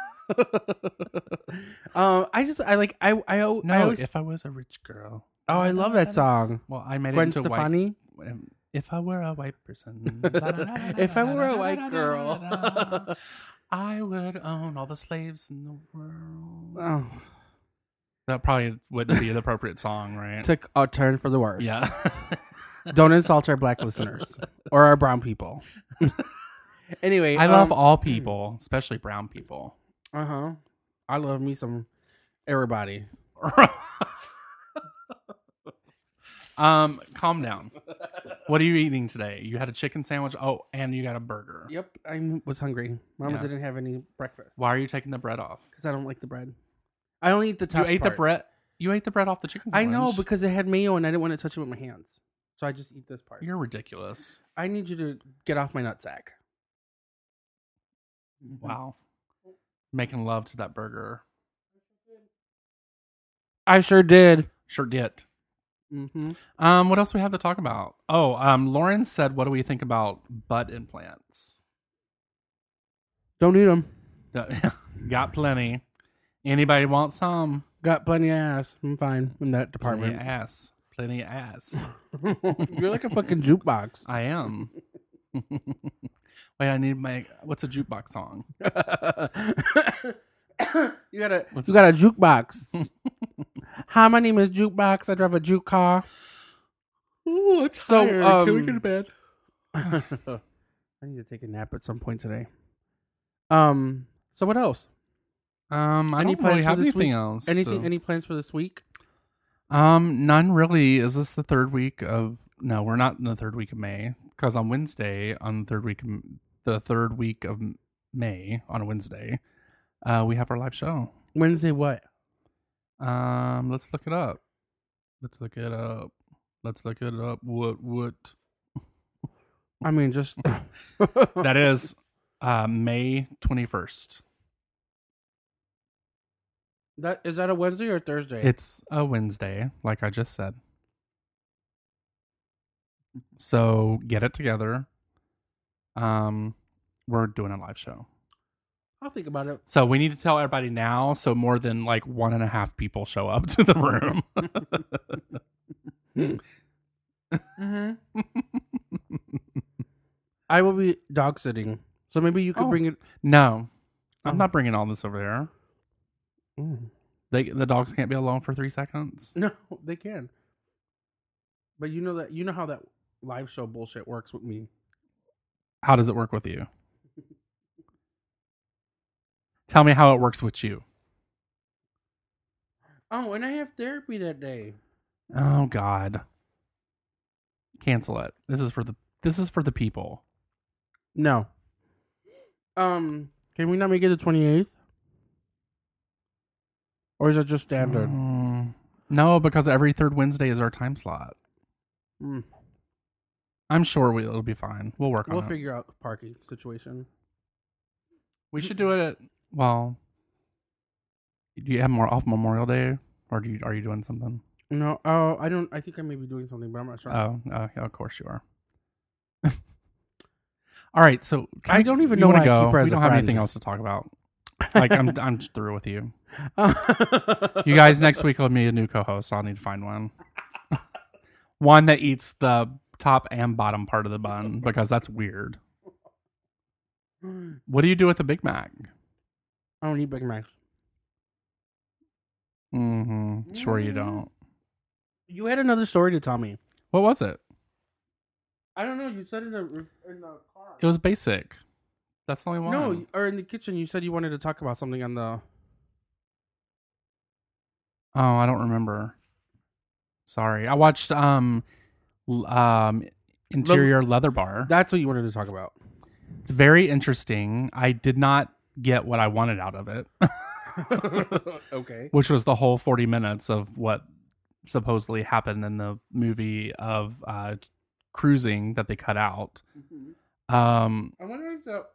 Speaker 5: um, I just, I like, I, I, I
Speaker 4: No,
Speaker 5: always,
Speaker 4: if I was a rich girl.
Speaker 5: oh, I love that song.
Speaker 4: Well, I made
Speaker 5: Gwen
Speaker 4: it into
Speaker 5: Stefani.
Speaker 4: white. If I were a white person,
Speaker 5: If I were a white girl.
Speaker 4: I would own all the slaves in the world.
Speaker 5: Oh,
Speaker 4: That probably wouldn't be the appropriate song, right?
Speaker 5: took a turn for the worse.
Speaker 4: Yeah.
Speaker 5: Don't insult our black listeners or our brown people. Anyway,
Speaker 4: I love
Speaker 5: um,
Speaker 4: all people, especially brown people.
Speaker 5: Uh huh. I love me some everybody.
Speaker 4: um, calm down. What are you eating today? You had a chicken sandwich. Oh, and you got a burger.
Speaker 5: Yep, I was hungry. Mama
Speaker 4: Yeah.
Speaker 5: didn't have any breakfast
Speaker 4: Why are you taking the bread off?
Speaker 5: because I don't like the bread. I only eat the
Speaker 4: You
Speaker 5: top.
Speaker 4: ate
Speaker 5: part.
Speaker 4: the bread. You ate the bread off the chicken
Speaker 5: I
Speaker 4: sandwich.
Speaker 5: know because it had mayo and I didn't want to touch it with my hands, so I just eat this part.
Speaker 4: You're ridiculous.
Speaker 5: I need you to get off my nutsack.
Speaker 4: Wow. Making love to that burger.
Speaker 5: I sure did.
Speaker 4: Sure did.
Speaker 5: Mm-hmm.
Speaker 4: Um, what else we have to talk about? Oh, um, Lauren said, "What do we think about butt implants?"
Speaker 5: Don't need them.
Speaker 4: Got plenty. Anybody want some?
Speaker 5: Got plenty of ass. I'm fine in that
Speaker 4: Plenty
Speaker 5: department.
Speaker 4: of ass. Plenty of ass.
Speaker 5: You're like a fucking jukebox.
Speaker 4: I am. Wait, I need my. What's a jukebox song?
Speaker 5: You got a
Speaker 4: What's
Speaker 5: you got a jukebox. Hi, my name is Jukebox. I drive a juke car.
Speaker 4: Ooh, I'm
Speaker 5: So,
Speaker 4: tired.
Speaker 5: um,
Speaker 4: Can we get to bed?
Speaker 5: I need to take a nap at some point today. Um. So what else?
Speaker 4: Um, I
Speaker 5: Any
Speaker 4: don't really
Speaker 5: plans for
Speaker 4: have
Speaker 5: this
Speaker 4: anything
Speaker 5: week?
Speaker 4: else.
Speaker 5: Anything?
Speaker 4: to-
Speaker 5: Any plans for this week?
Speaker 4: Um, none really. Is this the third week of? No, we're not in the third week of May because on Wednesday, on the third week, of, the third week of May on a Wednesday, uh, we have our live show.
Speaker 5: Wednesday what?
Speaker 4: Um, let's look it up. Let's look it up. Let's look it up. What? What?
Speaker 5: I mean, just
Speaker 4: That is, uh, May twenty first.
Speaker 5: That is that a Wednesday or Thursday?
Speaker 4: It's a Wednesday, like I just said. So get it together. Um, we're doing a live show.
Speaker 5: I'll think about it.
Speaker 4: So we need to tell everybody now, so more than like one and a half people show up to the room.
Speaker 5: Mm-hmm. I will be dog sitting, so maybe you could
Speaker 4: Oh.
Speaker 5: bring it.
Speaker 4: No, I'm
Speaker 5: Oh.
Speaker 4: not bringing all this over there.
Speaker 5: Mm.
Speaker 4: They the dogs can't be alone for three seconds.
Speaker 5: No, they can. But you know that you know how that live show bullshit works with me.
Speaker 4: How does it work with you? Tell me how it works with you.
Speaker 5: Oh, and I have therapy that day.
Speaker 4: Oh God. Cancel it. This is for the this is for the people.
Speaker 5: No. Um, can we not make it the twenty-eighth? Or is it just standard?
Speaker 4: Mm, no, because every third Wednesday is our time slot.
Speaker 5: Mm.
Speaker 4: I'm sure we, it'll be fine. We'll work
Speaker 5: We'll
Speaker 4: on it.
Speaker 5: figure out the parking situation.
Speaker 4: We should do it at, well, do you have more off Memorial Day? Or do you, are you doing something?
Speaker 5: No, oh, I don't. I think I may be doing something, but I'm not sure.
Speaker 4: Oh, uh, yeah, of course you are. All right, so can
Speaker 5: I
Speaker 4: we-
Speaker 5: don't even
Speaker 4: you
Speaker 5: know
Speaker 4: wanna
Speaker 5: why I
Speaker 4: go?
Speaker 5: keep her as
Speaker 4: We
Speaker 5: a
Speaker 4: don't have
Speaker 5: friend.
Speaker 4: anything else to talk about. Like I'm, I'm just through with you. You guys, next week will be a new co-host. So I'll need to find one, one that eats the top and bottom part of the bun because that's weird. What do you do with the Big Mac?
Speaker 5: I don't eat Big Macs.
Speaker 4: Mm-hmm. Sure you don't.
Speaker 5: You had another story to tell me.
Speaker 4: What was it?
Speaker 5: I don't know. You said in the in the car.
Speaker 4: It was basic. That's the only one.
Speaker 5: No, or in the kitchen. You said you wanted to talk about something on the.
Speaker 4: Oh, I don't remember. Sorry. I watched um l- um Interior Leather Bar.
Speaker 5: That's what you wanted to talk about.
Speaker 4: It's very interesting. I did not get what I wanted out of it,
Speaker 5: Okay.
Speaker 4: which was the whole forty minutes of what supposedly happened in the movie of uh cruising that they cut out. Um
Speaker 5: I wonder if the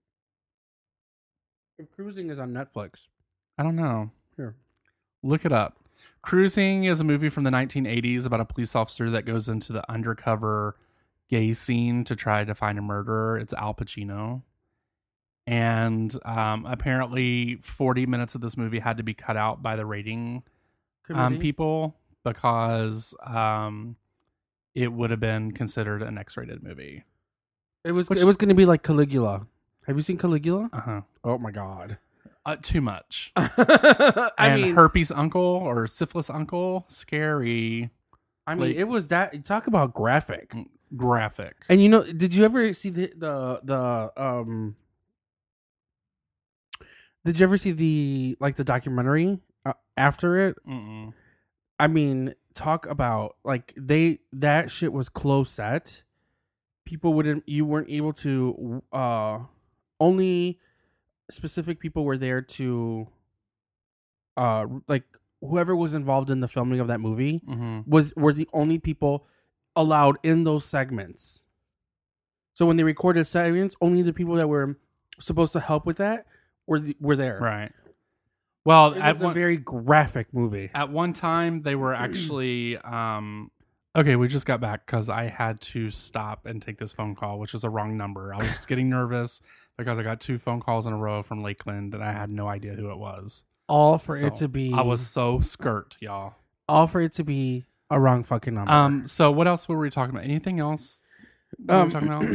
Speaker 5: if cruising is on Netflix.
Speaker 4: I don't know.
Speaker 5: Here.
Speaker 4: Look it up. Cruising is a movie from the nineteen eighties about a police officer that goes into the undercover gay scene to try to find a murderer. It's Al Pacino. And um, apparently forty minutes of this movie had to be cut out by the rating um,
Speaker 5: Committee?
Speaker 4: people because um, it would have been considered an X-rated movie.
Speaker 5: It was
Speaker 4: Which-
Speaker 5: it was going to be like Caligula. Have you seen Caligula?
Speaker 4: Uh-huh.
Speaker 5: Oh my god.
Speaker 4: Uh, too much.
Speaker 5: I
Speaker 4: and
Speaker 5: mean,
Speaker 4: herpes uncle or syphilis uncle, scary,
Speaker 5: I mean,
Speaker 4: like-
Speaker 5: it was that. Talk about graphic.
Speaker 4: graphic.
Speaker 5: And you know, did you ever see the the the um? Did you ever see the like the documentary uh, after it?
Speaker 4: Mm-mm.
Speaker 5: I mean, talk about like they that shit was close set. People wouldn't. You weren't able to. Uh, only specific people were there to. Uh, like whoever was involved in the filming of that movie
Speaker 4: Mm-hmm.
Speaker 5: was were the only people allowed in those segments. So when they recorded segments, only the people that were supposed to help with that were the, were there.
Speaker 4: Right. Well,
Speaker 5: It
Speaker 4: at
Speaker 5: was a
Speaker 4: one,
Speaker 5: very graphic movie.
Speaker 4: at one time they were actually um okay, we just got back because I had to stop and take this phone call, which was a wrong number. I was just getting nervous because I got two phone calls in a row from Lakeland and I had no idea who it was.
Speaker 5: All for
Speaker 4: So
Speaker 5: it to be.
Speaker 4: I was so skirt, y'all.
Speaker 5: all for it to be a wrong fucking number.
Speaker 4: Um so what else were we talking about? Anything else we were talking about?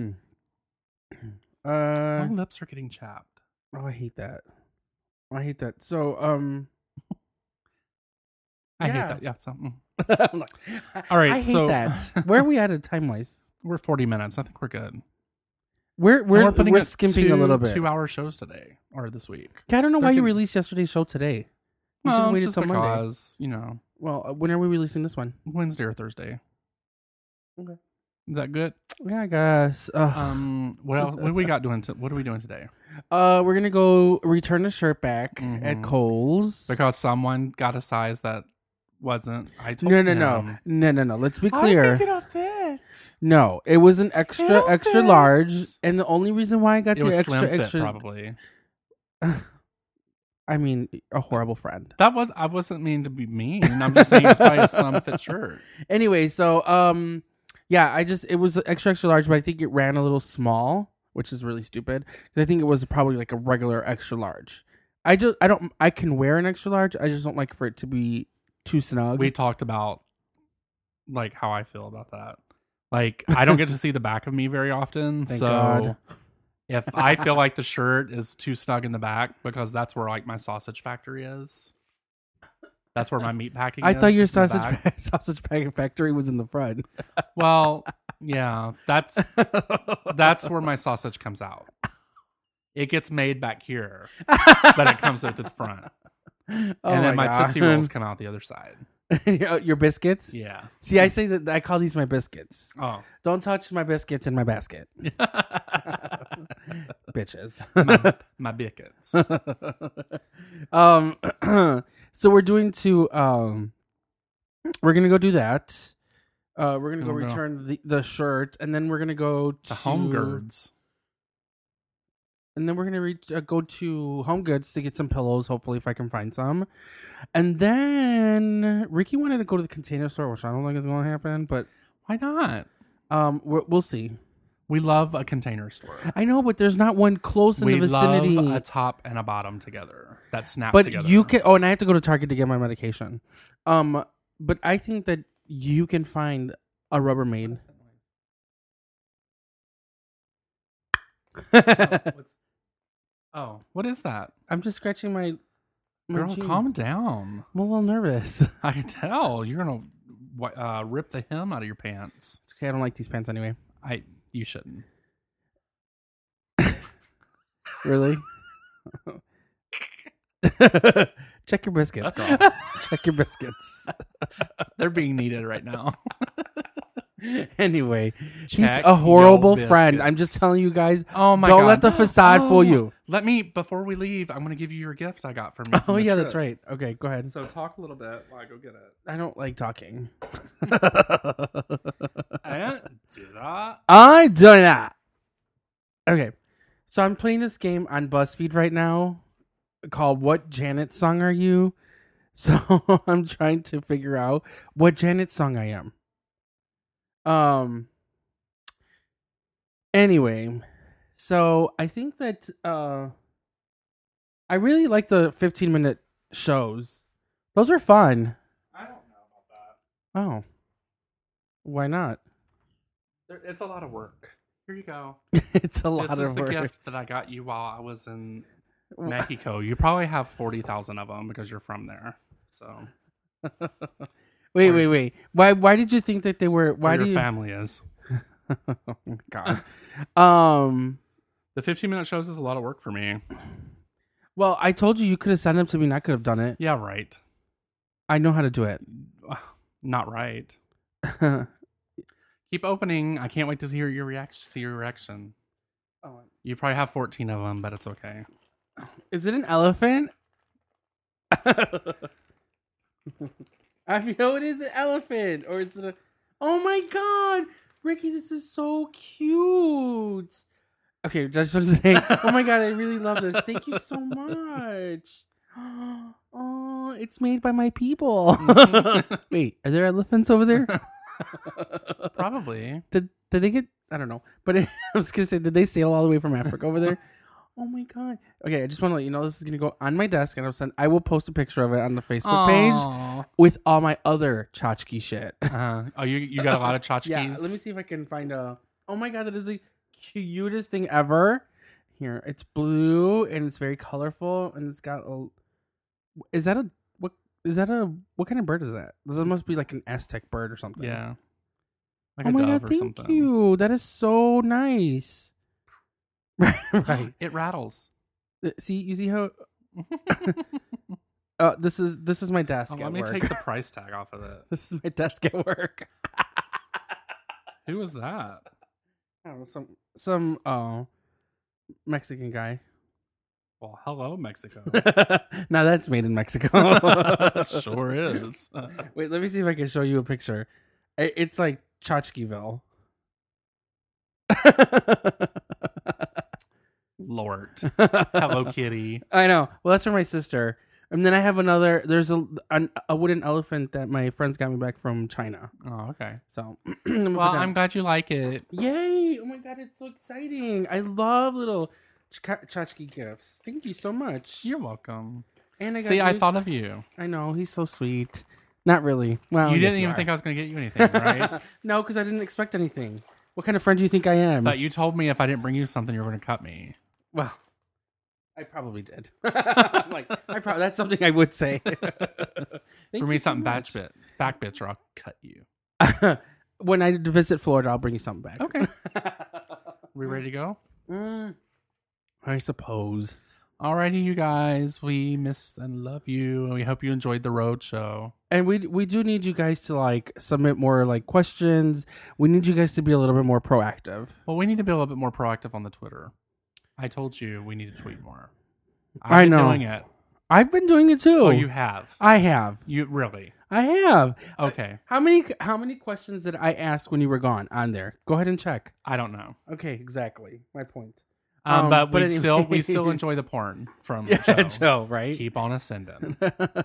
Speaker 5: uh,
Speaker 4: My lips are getting chapped.
Speaker 5: oh, I hate that. I hate that. So, um,
Speaker 4: I
Speaker 5: Yeah.
Speaker 4: hate that. Yeah, so mm.
Speaker 5: I'm like,
Speaker 4: All right,
Speaker 5: I hate
Speaker 4: so-
Speaker 5: that. Where are we at time wise?
Speaker 4: we're forty minutes. I think we're good.
Speaker 5: We're
Speaker 4: And
Speaker 5: we're
Speaker 4: we're putting
Speaker 5: we're
Speaker 4: up
Speaker 5: skimping
Speaker 4: two,
Speaker 5: a little bit.
Speaker 4: two hour shows today or this week.
Speaker 5: I don't know
Speaker 4: They're
Speaker 5: why you
Speaker 4: good.
Speaker 5: released yesterday's show today. You should
Speaker 4: Well,
Speaker 5: have waited
Speaker 4: just
Speaker 5: till Monday.
Speaker 4: because, you know,
Speaker 5: Well, uh, when are we releasing this one?
Speaker 4: Wednesday or Thursday.
Speaker 5: Okay.
Speaker 4: Is that good?
Speaker 5: Yeah, I guess. Uh,
Speaker 4: Um, what else? What do we got doing? To, what are we doing today?
Speaker 5: uh, we're gonna go return the shirt back
Speaker 4: Mhm.
Speaker 5: at Kohl's.
Speaker 4: Because someone got a size that wasn't. I told
Speaker 5: no, no, no,
Speaker 4: him.
Speaker 5: no, no, no. Let's be clear.
Speaker 4: it'll fit.
Speaker 5: No, it was an extra,
Speaker 4: It'll
Speaker 5: extra
Speaker 4: fit.
Speaker 5: large, and the only reason why I got
Speaker 4: It
Speaker 5: the
Speaker 4: was
Speaker 5: extra,
Speaker 4: slim fit,
Speaker 5: extra,
Speaker 4: probably.
Speaker 5: I mean, a horrible friend.
Speaker 4: That was I wasn't mean to be mean. I'm just saying it's probably a slim fit shirt.
Speaker 5: Anyway, so um, yeah, I just it was extra extra large, but I think it ran a little small, which is really stupid. 'Cause I think it was probably like a regular extra large. I just I don't I can wear an extra large. I just don't like for it to be too snug.
Speaker 4: We talked about like how I feel about that. Like I don't get to see the back of me very often,
Speaker 5: Thank
Speaker 4: so
Speaker 5: God.
Speaker 4: if I feel like the shirt is too snug in the back, because that's where like my sausage factory is. That's where my meat packing
Speaker 5: I
Speaker 4: is.
Speaker 5: thought your
Speaker 4: is in the
Speaker 5: sausage
Speaker 4: back.
Speaker 5: pa- sausage packing factory was in the front.
Speaker 4: Well, yeah, that's that's where my sausage comes out. It gets made back here, but it comes out the front.
Speaker 5: Oh
Speaker 4: and then my,
Speaker 5: God.
Speaker 4: Tootsie Rolls come out the other side.
Speaker 5: Your biscuits?
Speaker 4: Yeah.
Speaker 5: See, I say that I call these my biscuits.
Speaker 4: Oh.
Speaker 5: Don't touch my biscuits in my basket. Bitches.
Speaker 4: my, my biscuits.
Speaker 5: um so we're doing to um we're gonna go do that. Uh we're gonna go
Speaker 4: Oh, no.
Speaker 5: return the, the shirt, and then we're gonna go to
Speaker 4: The Home Goods.
Speaker 5: And then we're gonna reach, uh, go to Home Goods to get some pillows, hopefully, if I can find some. And then Ricky wanted to go to the Container Store, which I don't think is going to happen, but
Speaker 4: Why not?
Speaker 5: um, we're, we'll see.
Speaker 4: We love a Container Store.
Speaker 5: I know, but there's not one close in
Speaker 4: We
Speaker 5: the vicinity.
Speaker 4: love a top and a bottom together that snap
Speaker 5: but
Speaker 4: together.
Speaker 5: you can. Oh, and I have to go to Target to get my medication. Um, but I think that you can find a Rubbermaid.
Speaker 4: What's- oh, what is that?
Speaker 5: I'm just scratching my. my
Speaker 4: Girl,
Speaker 5: jean.
Speaker 4: calm down.
Speaker 5: I'm a little nervous.
Speaker 4: I can tell you're gonna uh, rip the hem out of your pants.
Speaker 5: It's okay. I don't like these pants anyway.
Speaker 4: I you shouldn't.
Speaker 5: Really? Check your biscuits, girl. Check your biscuits.
Speaker 4: They're being needed right now.
Speaker 5: Anyway, he's
Speaker 4: Check
Speaker 5: a horrible
Speaker 4: your
Speaker 5: friend.
Speaker 4: biscuits.
Speaker 5: I'm just telling you guys.
Speaker 4: Oh my
Speaker 5: Don't
Speaker 4: god!
Speaker 5: let the facade
Speaker 4: Oh,
Speaker 5: fool you.
Speaker 4: Let me before we leave. I'm gonna give you your gift I got from you.
Speaker 5: Oh yeah, that's right. Okay, go ahead.
Speaker 4: So talk a little bit while I go get it.
Speaker 5: I don't like talking.
Speaker 4: I do that.
Speaker 5: I do that. Okay, so I'm playing this game on BuzzFeed right now called "What Janet Song Are You?" So I'm trying to figure out what Janet song I am. Um. Anyway, so I think that uh, I really like the fifteen minute shows. Those are fun.
Speaker 4: I don't know about that.
Speaker 5: Oh, why not?
Speaker 4: There, it's a lot of work. Here you go.
Speaker 5: It's a lot
Speaker 4: This is
Speaker 5: of
Speaker 4: the
Speaker 5: work.
Speaker 4: gift that I got you while I was in Mexico. You probably have forty thousand of them because you're from there. So
Speaker 5: Wait,
Speaker 4: Or-
Speaker 5: wait, wait. Why? Why did you think that they were? Why
Speaker 4: where
Speaker 5: do
Speaker 4: your
Speaker 5: you?
Speaker 4: family is.
Speaker 5: Oh my God. um.
Speaker 4: The fifteen minute shows is a lot of work for me.
Speaker 5: Well, I told you you could have sent them to me, and I could have done it.
Speaker 4: Yeah, right.
Speaker 5: I know how to do it.
Speaker 4: Not right. Keep opening. I can't wait to see your, your reaction. See your reaction.
Speaker 5: Oh.
Speaker 4: You probably have fourteen of them, but it's okay.
Speaker 5: Is it an elephant? I know it is an elephant, or it's a. Oh my God, Ricky, this is so cute. Okay, just want to say, oh my God, I really love this. Thank you so much. Oh, it's made by my people. Wait, are there elephants over there?
Speaker 4: Probably.
Speaker 5: Did did they get? I don't know, but I was gonna say, did they sail all the way from Africa over there? Oh my God. Okay, I just want to let you know this is gonna go on my desk, and I'll send. I will post a picture of it on the Facebook page
Speaker 4: Aw.
Speaker 5: with all my other tchotchke shit.
Speaker 4: Uh, oh, you you got a lot of tchotchkes.
Speaker 5: Yeah, let me see if I can find a. Oh my God, that is the cutest thing ever. Here, it's blue and it's very colorful, and it's got a. Is that a what? Is that a what kind of bird is that? This must be like an Aztec bird or something.
Speaker 4: Yeah. Like
Speaker 5: Oh
Speaker 4: a
Speaker 5: my
Speaker 4: dove
Speaker 5: God,
Speaker 4: or
Speaker 5: thank
Speaker 4: something.
Speaker 5: you. That is so nice. Right, right.
Speaker 4: It rattles.
Speaker 5: Uh, See, you see how. Uh, this is this is my desk
Speaker 4: Oh,
Speaker 5: at
Speaker 4: let me
Speaker 5: work.
Speaker 4: take the price tag off of it.
Speaker 5: This is my desk at work.
Speaker 4: Who was that?
Speaker 5: I don't know, some some uh, Mexican guy.
Speaker 4: Well, hello, Mexico.
Speaker 5: Now that's made in Mexico.
Speaker 4: Sure is.
Speaker 5: Wait, let me see if I can show you a picture. I- It's like Tchotchkeville.
Speaker 4: Lord. Hello Kitty.
Speaker 5: I know. Well, that's for my sister. And then I have another. There's a an, a wooden elephant that my friends got me back from China.
Speaker 4: Oh, okay.
Speaker 5: So,
Speaker 4: Well, I'm glad you like it.
Speaker 5: Yay! Oh my god, it's so exciting! I love little ch- tchotchke gifts. Thank you so much.
Speaker 4: You're welcome.
Speaker 5: And I got
Speaker 4: See, I
Speaker 5: used-
Speaker 4: thought of you.
Speaker 5: I know he's so sweet. Not really. Well,
Speaker 4: you
Speaker 5: yes,
Speaker 4: didn't even
Speaker 5: are.
Speaker 4: think I was going to get you anything, right?
Speaker 5: No, because I didn't expect anything. What kind of friend do you think I am?
Speaker 4: But you told me if I didn't bring you something, you were going to cut me.
Speaker 5: Well, I probably did. I'm like, I probably that's something I would say.
Speaker 4: Bring me something back bit, back bitch, or I'll cut you.
Speaker 5: When I visit Florida, I'll bring you something back.
Speaker 4: Okay. We ready to go?
Speaker 5: Mm, I suppose.
Speaker 4: Alrighty, you guys. We miss and love you, and we hope you enjoyed the road show.
Speaker 5: And we we do need you guys to like submit more like questions. We need you guys to be a little bit more proactive.
Speaker 4: Well, we need to be a little bit more proactive on the Twitter. I told you we need to tweet more. I've
Speaker 5: I
Speaker 4: been
Speaker 5: know.
Speaker 4: doing it.
Speaker 5: I've been doing it too.
Speaker 4: Oh, you have.
Speaker 5: I have.
Speaker 4: You really?
Speaker 5: I have.
Speaker 4: Okay.
Speaker 5: How many how many questions did I ask when you were gone on there? Go ahead and check.
Speaker 4: I don't know.
Speaker 5: Okay, exactly. My point.
Speaker 4: Um,
Speaker 5: Um,
Speaker 4: but,
Speaker 5: but
Speaker 4: we still we still
Speaker 5: anyways.
Speaker 4: enjoy the porn from
Speaker 5: Yeah,
Speaker 4: Joe.
Speaker 5: Joe, right?
Speaker 4: Keep on ascending.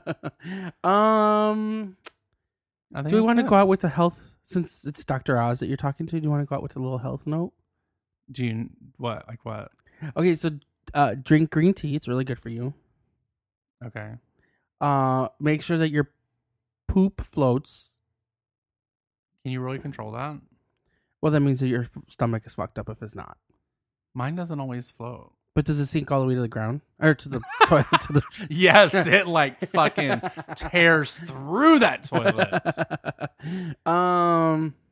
Speaker 5: um,
Speaker 4: I think
Speaker 5: do we
Speaker 4: that's
Speaker 5: want to
Speaker 4: it.
Speaker 5: go out with a health? Since it's Doctor Oz that you're talking to, do you want to go out with a little health note?
Speaker 4: Do you what like what?
Speaker 5: Okay, so uh, drink green tea. It's really good for you.
Speaker 4: Okay.
Speaker 5: Uh, make sure that your poop floats.
Speaker 4: Can you really control that?
Speaker 5: Well, that means that your f- stomach is fucked up if it's not.
Speaker 4: Mine doesn't always float.
Speaker 5: But does it sink all the way to the ground or to the toilet? To the
Speaker 4: Yes, it like fucking tears through that toilet.
Speaker 5: um.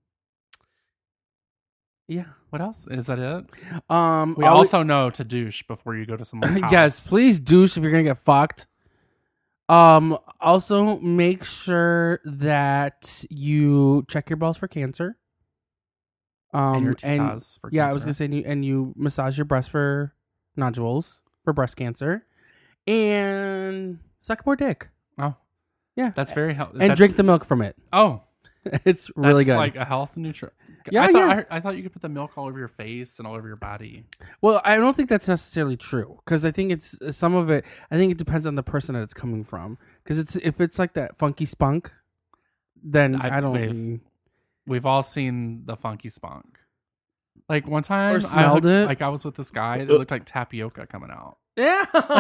Speaker 5: Yeah.
Speaker 4: What else? Is that it?
Speaker 5: Um.
Speaker 4: We
Speaker 5: always-
Speaker 4: also know to douche before you go to someone's house.
Speaker 5: yes, please douche if you're gonna get fucked. Um. Also, make sure that you check your balls for cancer. Um.
Speaker 4: And your titas for
Speaker 5: yeah, I was
Speaker 4: cancer.
Speaker 5: gonna say, and you, and you massage your breast for nodules for breast cancer, and suck more dick.
Speaker 4: Oh,
Speaker 5: Yeah,
Speaker 4: that's very healthy.
Speaker 5: and drink the milk from it.
Speaker 4: Oh,
Speaker 5: It's really
Speaker 4: that's
Speaker 5: good.
Speaker 4: like a health nutrient.
Speaker 5: Yeah,
Speaker 4: I thought,
Speaker 5: yeah.
Speaker 4: I, I thought you could put the milk all over your face and all over your body.
Speaker 5: Well, I don't think that's necessarily true because I think it's some of it. I think it depends on the person that it's coming from. Because it's if it's like that funky spunk, then I,
Speaker 4: I-
Speaker 5: don't.
Speaker 4: we've- We've all seen the funky spunk. Like one time,
Speaker 5: Or
Speaker 4: I
Speaker 5: smelled
Speaker 4: hooked-
Speaker 5: it.
Speaker 4: Like I was with this guy that looked like tapioca coming out.
Speaker 5: Yeah.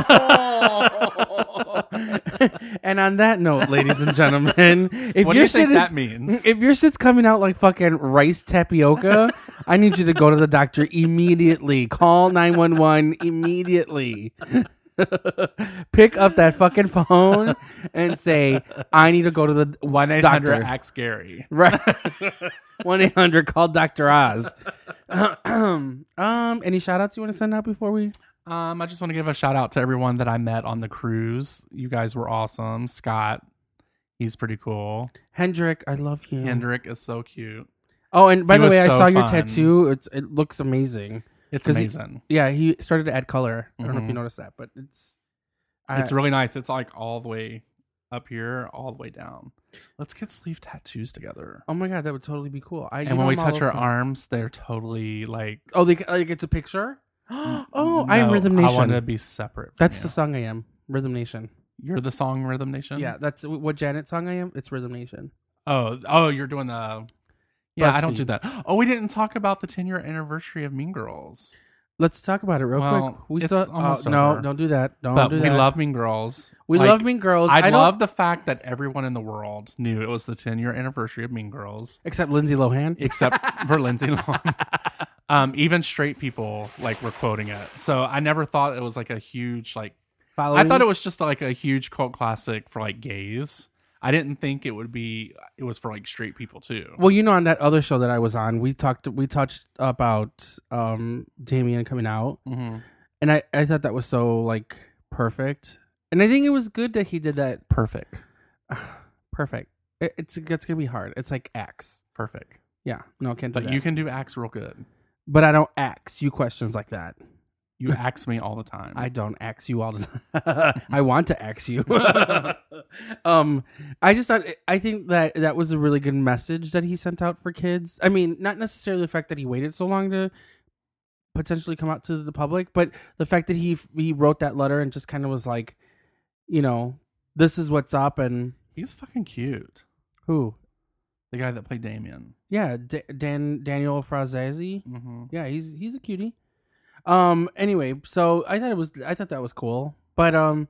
Speaker 5: And on that note, ladies and gentlemen, if
Speaker 4: What do
Speaker 5: your
Speaker 4: you think
Speaker 5: shit
Speaker 4: that
Speaker 5: is,
Speaker 4: means?
Speaker 5: if your shit's coming out like fucking rice tapioca, I need you to go to the doctor immediately. Call nine one one immediately. Pick up that fucking phone and say, I need to go to the
Speaker 4: One eight hundred
Speaker 5: doctor.
Speaker 4: ask Gary.
Speaker 5: Right. one eight hundred call Doctor Oz. um, any shout outs you want to send out before we?
Speaker 4: Um, I just want to give a shout out to everyone that I met on the cruise. You guys were awesome. Scott, he's pretty cool.
Speaker 5: Hendrick, I love you.
Speaker 4: Hendrick is so cute.
Speaker 5: Oh, and by
Speaker 4: He
Speaker 5: the
Speaker 4: was
Speaker 5: way, I
Speaker 4: so
Speaker 5: saw your
Speaker 4: fun.
Speaker 5: tattoo. It's it looks amazing.
Speaker 4: It's
Speaker 5: 'Cause he-
Speaker 4: amazing.
Speaker 5: Yeah, he started to add color. I don't know if you
Speaker 4: Mhm.
Speaker 5: noticed that, but it's I,
Speaker 4: It's really nice. It's like all the way up here, all the way down. Let's get sleeve tattoos together.
Speaker 5: oh my god, that would totally be cool. I, you
Speaker 4: And
Speaker 5: know
Speaker 4: when we
Speaker 5: I'm all
Speaker 4: touch our
Speaker 5: over-
Speaker 4: arms, they're totally like.
Speaker 5: oh, they like it's a picture. Oh, I am
Speaker 4: No,
Speaker 5: Rhythm
Speaker 4: I
Speaker 5: Nation.
Speaker 4: want to be separate. From
Speaker 5: That's
Speaker 4: you.
Speaker 5: the song I am. Rhythm Nation.
Speaker 4: You're the song Rhythm Nation.
Speaker 5: Yeah, that's what Janet song I am. It's Rhythm Nation.
Speaker 4: Oh, oh, you're doing the. Yeah, I don't
Speaker 5: Breastfeed.
Speaker 4: do that. Oh, we didn't talk about the ten year anniversary of Mean Girls.
Speaker 5: Let's talk about it real
Speaker 4: Well,
Speaker 5: quick. We
Speaker 4: it's
Speaker 5: still
Speaker 4: almost
Speaker 5: oh, no,
Speaker 4: over.
Speaker 5: don't do that. Don't
Speaker 4: But
Speaker 5: do
Speaker 4: we
Speaker 5: that.
Speaker 4: love Mean Girls.
Speaker 5: We
Speaker 4: Like,
Speaker 5: love Mean Girls.
Speaker 4: I,
Speaker 5: don't-
Speaker 4: love the fact that everyone in the world knew it was the ten year anniversary of Mean Girls,
Speaker 5: except Lindsay Lohan.
Speaker 4: except for Lindsay Lohan. Um, even straight people like were quoting it. So I never thought it was like a huge like.
Speaker 5: Following.
Speaker 4: I thought it was just like a huge cult classic for like gays. I didn't think it would be. It was for like straight people too.
Speaker 5: Well, you know, on that other show that I was on, we talked, we touched about um Damien coming out,
Speaker 4: Mm-hmm.
Speaker 5: and I, I thought that was so like perfect, and I think it was good that he did that.
Speaker 4: Perfect.
Speaker 5: Perfect. It, it's it's gonna be hard. It's like X.
Speaker 4: Perfect.
Speaker 5: Yeah, no, I can't do
Speaker 4: But
Speaker 5: that.
Speaker 4: you can do acts real good.
Speaker 5: but I don't ask you questions like that.
Speaker 4: You ask me all the time.
Speaker 5: I don't ask you all the time. I want to ask you. um, I just thought I think that that was a really good message that he sent out for kids. I mean, not necessarily the fact that he waited so long to potentially come out to the public. But the fact that he he wrote that letter and just kind of was like, you know, this is what's up. And
Speaker 4: He's fucking cute.
Speaker 5: who?
Speaker 4: The guy that played Damien.
Speaker 5: Yeah, D- Dan Daniel Frazzesi.
Speaker 4: Mm-hmm.
Speaker 5: Yeah, he's he's a cutie. Um. Anyway, so I thought it was I thought that was cool. But um.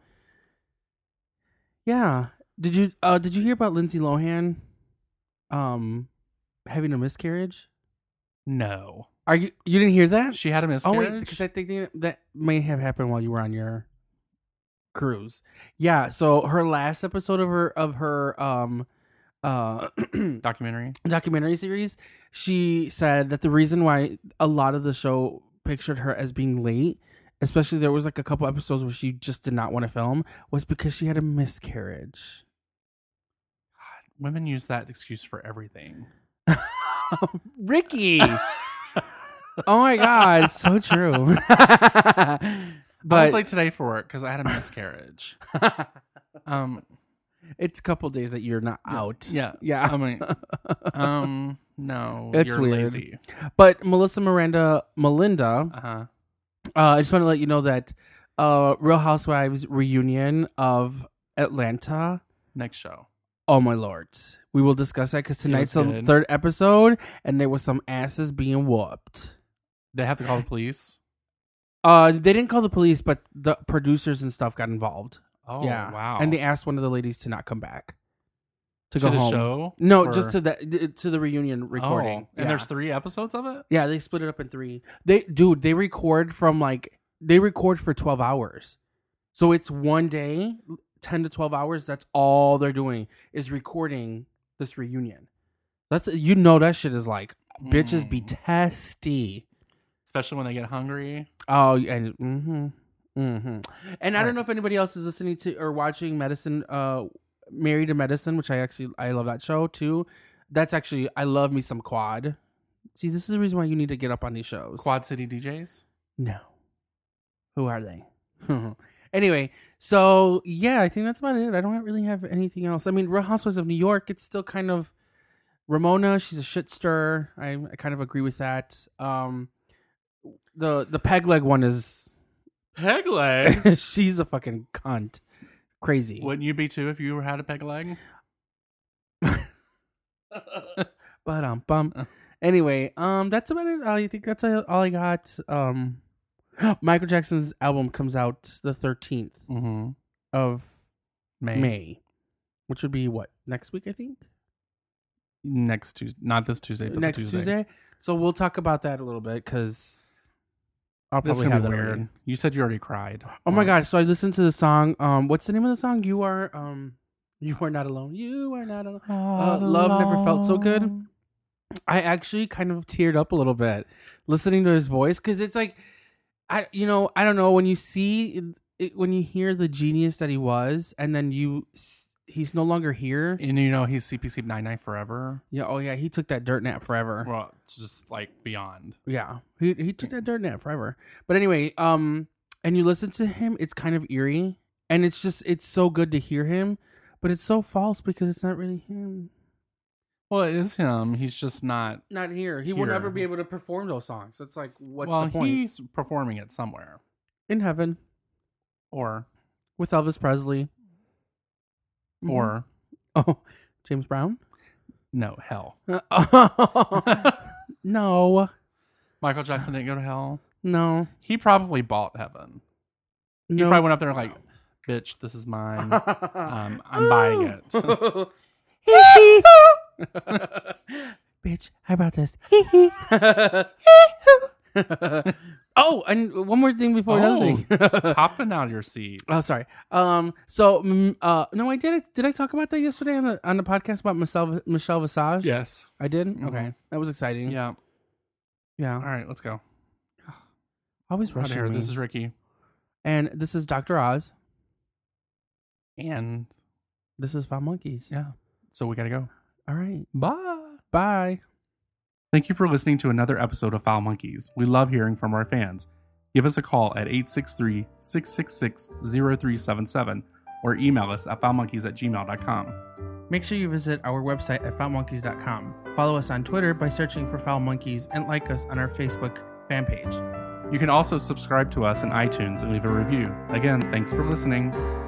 Speaker 5: Yeah. Did you uh did you hear about Lindsay Lohan? Um, having a miscarriage.
Speaker 4: No.
Speaker 5: Are you you didn't hear that?
Speaker 4: She had a
Speaker 5: Oh
Speaker 4: miscarriage?
Speaker 5: wait, because I think that- that may have happened while you were on your cruise. Yeah. So her last episode of her of her um uh
Speaker 4: Documentary?
Speaker 5: documentary series, she said that the reason why a lot of the show pictured her as being late, especially there was like a couple episodes where she just did not want to film, was because she had a miscarriage.
Speaker 4: Women use that excuse for everything.
Speaker 5: Ricky. Oh my god, so true.
Speaker 4: I
Speaker 5: But
Speaker 4: was late today for work because I had a miscarriage. um,
Speaker 5: it's a couple days that you're not out.
Speaker 4: yeah,
Speaker 5: Yeah.
Speaker 4: I mean, um, no,
Speaker 5: It's
Speaker 4: you're
Speaker 5: weird.
Speaker 4: lazy.
Speaker 5: But Melissa Miranda Melinda,
Speaker 4: Uh huh.
Speaker 5: uh, I just want to let you know that uh, Real Housewives reunion of Atlanta.
Speaker 4: Next show.
Speaker 5: Oh my lord, we will discuss that because tonight's the
Speaker 4: was good.
Speaker 5: third episode, and there was some asses being whooped.
Speaker 4: They have to call the police.
Speaker 5: Uh, they didn't call the police, but the producers and stuff got involved.
Speaker 4: Oh,
Speaker 5: yeah,
Speaker 4: wow.
Speaker 5: And they asked one of the ladies to not come back to,
Speaker 4: to
Speaker 5: go
Speaker 4: the
Speaker 5: home.
Speaker 4: show.
Speaker 5: No,
Speaker 4: Or-
Speaker 5: just to the to the reunion recording.
Speaker 4: Oh, and
Speaker 5: yeah.
Speaker 4: there's three episodes of it.
Speaker 5: yeah, they split it up in three. They dude, they record from like they record for twelve hours, so it's one day, ten to twelve hours. That's all they're doing is recording this reunion. That's you know that shit is like bitches be
Speaker 4: Mm.
Speaker 5: testy.
Speaker 4: Especially when they get hungry.
Speaker 5: Oh, and mm-hmm, mm-hmm. And I
Speaker 4: Right.
Speaker 5: don't know if anybody else is listening to or watching Medicine, uh, Married to Medicine, which I actually I love that show too. That's actually I love me some Quad. See, this is the reason why you need to get up on these shows.
Speaker 4: Quad City D Js.
Speaker 5: No, who are they? Anyway, so yeah, I think that's about it. I don't really have anything else. I mean, Real Housewives of New York. It's still kind of Ramona. She's a shit stir. I, I kind of agree with that. Um. The the peg leg one is
Speaker 4: Peg leg.
Speaker 5: she's a fucking cunt. Crazy.
Speaker 4: Wouldn't you be too if you had a peg leg?
Speaker 5: But um bum. Anyway, um that's about it. I think that's all I got. Um Michael Jackson's album comes out the thirteenth
Speaker 4: Mm-hmm.
Speaker 5: of
Speaker 4: May.
Speaker 5: May. Which would be what? Next week, I think?
Speaker 4: Next Tuesday. Not this Tuesday, but the
Speaker 5: Next Tuesday. So we'll talk about that a little bit because I'll
Speaker 4: That's
Speaker 5: probably
Speaker 4: gonna
Speaker 5: have
Speaker 4: be
Speaker 5: that
Speaker 4: weird.
Speaker 5: already.
Speaker 4: You said you already cried.
Speaker 5: Oh my god!
Speaker 4: once.
Speaker 5: So I listened to the song. Um, what's the name of the song? You are um, you are not alone. You are not alone. Uh, Love Never Felt So Good. I actually kind of teared up a little bit listening to his voice because it's like, I you know I don't know when you see it, when you hear the genius that he was and then you s- he's no longer here.
Speaker 4: And you know he's C P C ninety-nine forever.
Speaker 5: Yeah. Oh yeah. He took that dirt nap forever.
Speaker 4: Well, it's just like beyond.
Speaker 5: Yeah, he he took that dirt nap forever. But anyway, um, and you listen to him, it's kind of eerie, and it's just it's so good to hear him, but it's so false because it's not really him.
Speaker 4: Well, it is him. He's just not.
Speaker 5: Not here. He will
Speaker 4: Here.
Speaker 5: never be able to perform those songs. So it's like, what's
Speaker 4: well,
Speaker 5: the point?
Speaker 4: he's performing it somewhere,
Speaker 5: In heaven
Speaker 4: or
Speaker 5: with Elvis Presley. Mhm.
Speaker 4: or
Speaker 5: oh, James Brown.
Speaker 4: no hell.
Speaker 5: No,
Speaker 4: Michael Jackson didn't go to hell.
Speaker 5: no,
Speaker 4: He probably bought heaven. He
Speaker 5: no.
Speaker 4: probably went up there like, "Bitch, this is mine. Um, I'm buying it."
Speaker 5: Bitch, how about this? Oh, and one more thing before another thing.
Speaker 4: Popping out of your seat.
Speaker 5: Oh, sorry. Um. So, mm, uh, no, I did it. Did I talk about that yesterday on the on the podcast about Michelle Michelle Visage?
Speaker 4: Yes.
Speaker 5: I did.
Speaker 4: Mhm.
Speaker 5: Okay, that was exciting.
Speaker 4: Yeah.
Speaker 5: yeah.
Speaker 4: All right, let's go.
Speaker 5: Always
Speaker 4: Out
Speaker 5: rushing
Speaker 4: here.
Speaker 5: me.
Speaker 4: This is Ricky,
Speaker 5: and this is Doctor Oz.
Speaker 4: and
Speaker 5: This is Foul Monkeys.
Speaker 4: yeah. So we gotta go.
Speaker 5: All right.
Speaker 4: Bye.
Speaker 5: Bye.
Speaker 4: Thank you for listening to another episode of Foul Monkeys. We love hearing from our fans. Give us a call at eight six three, six six six, zero three seven seven or email us at foulmonkeys at gmail dot com.
Speaker 5: Make sure you visit our website at foul monkeys dot com. Follow us on Twitter by searching for Foul Monkeys and like us on our Facebook fan page.
Speaker 4: You can also subscribe to us in iTunes and leave a review. Again, thanks for listening.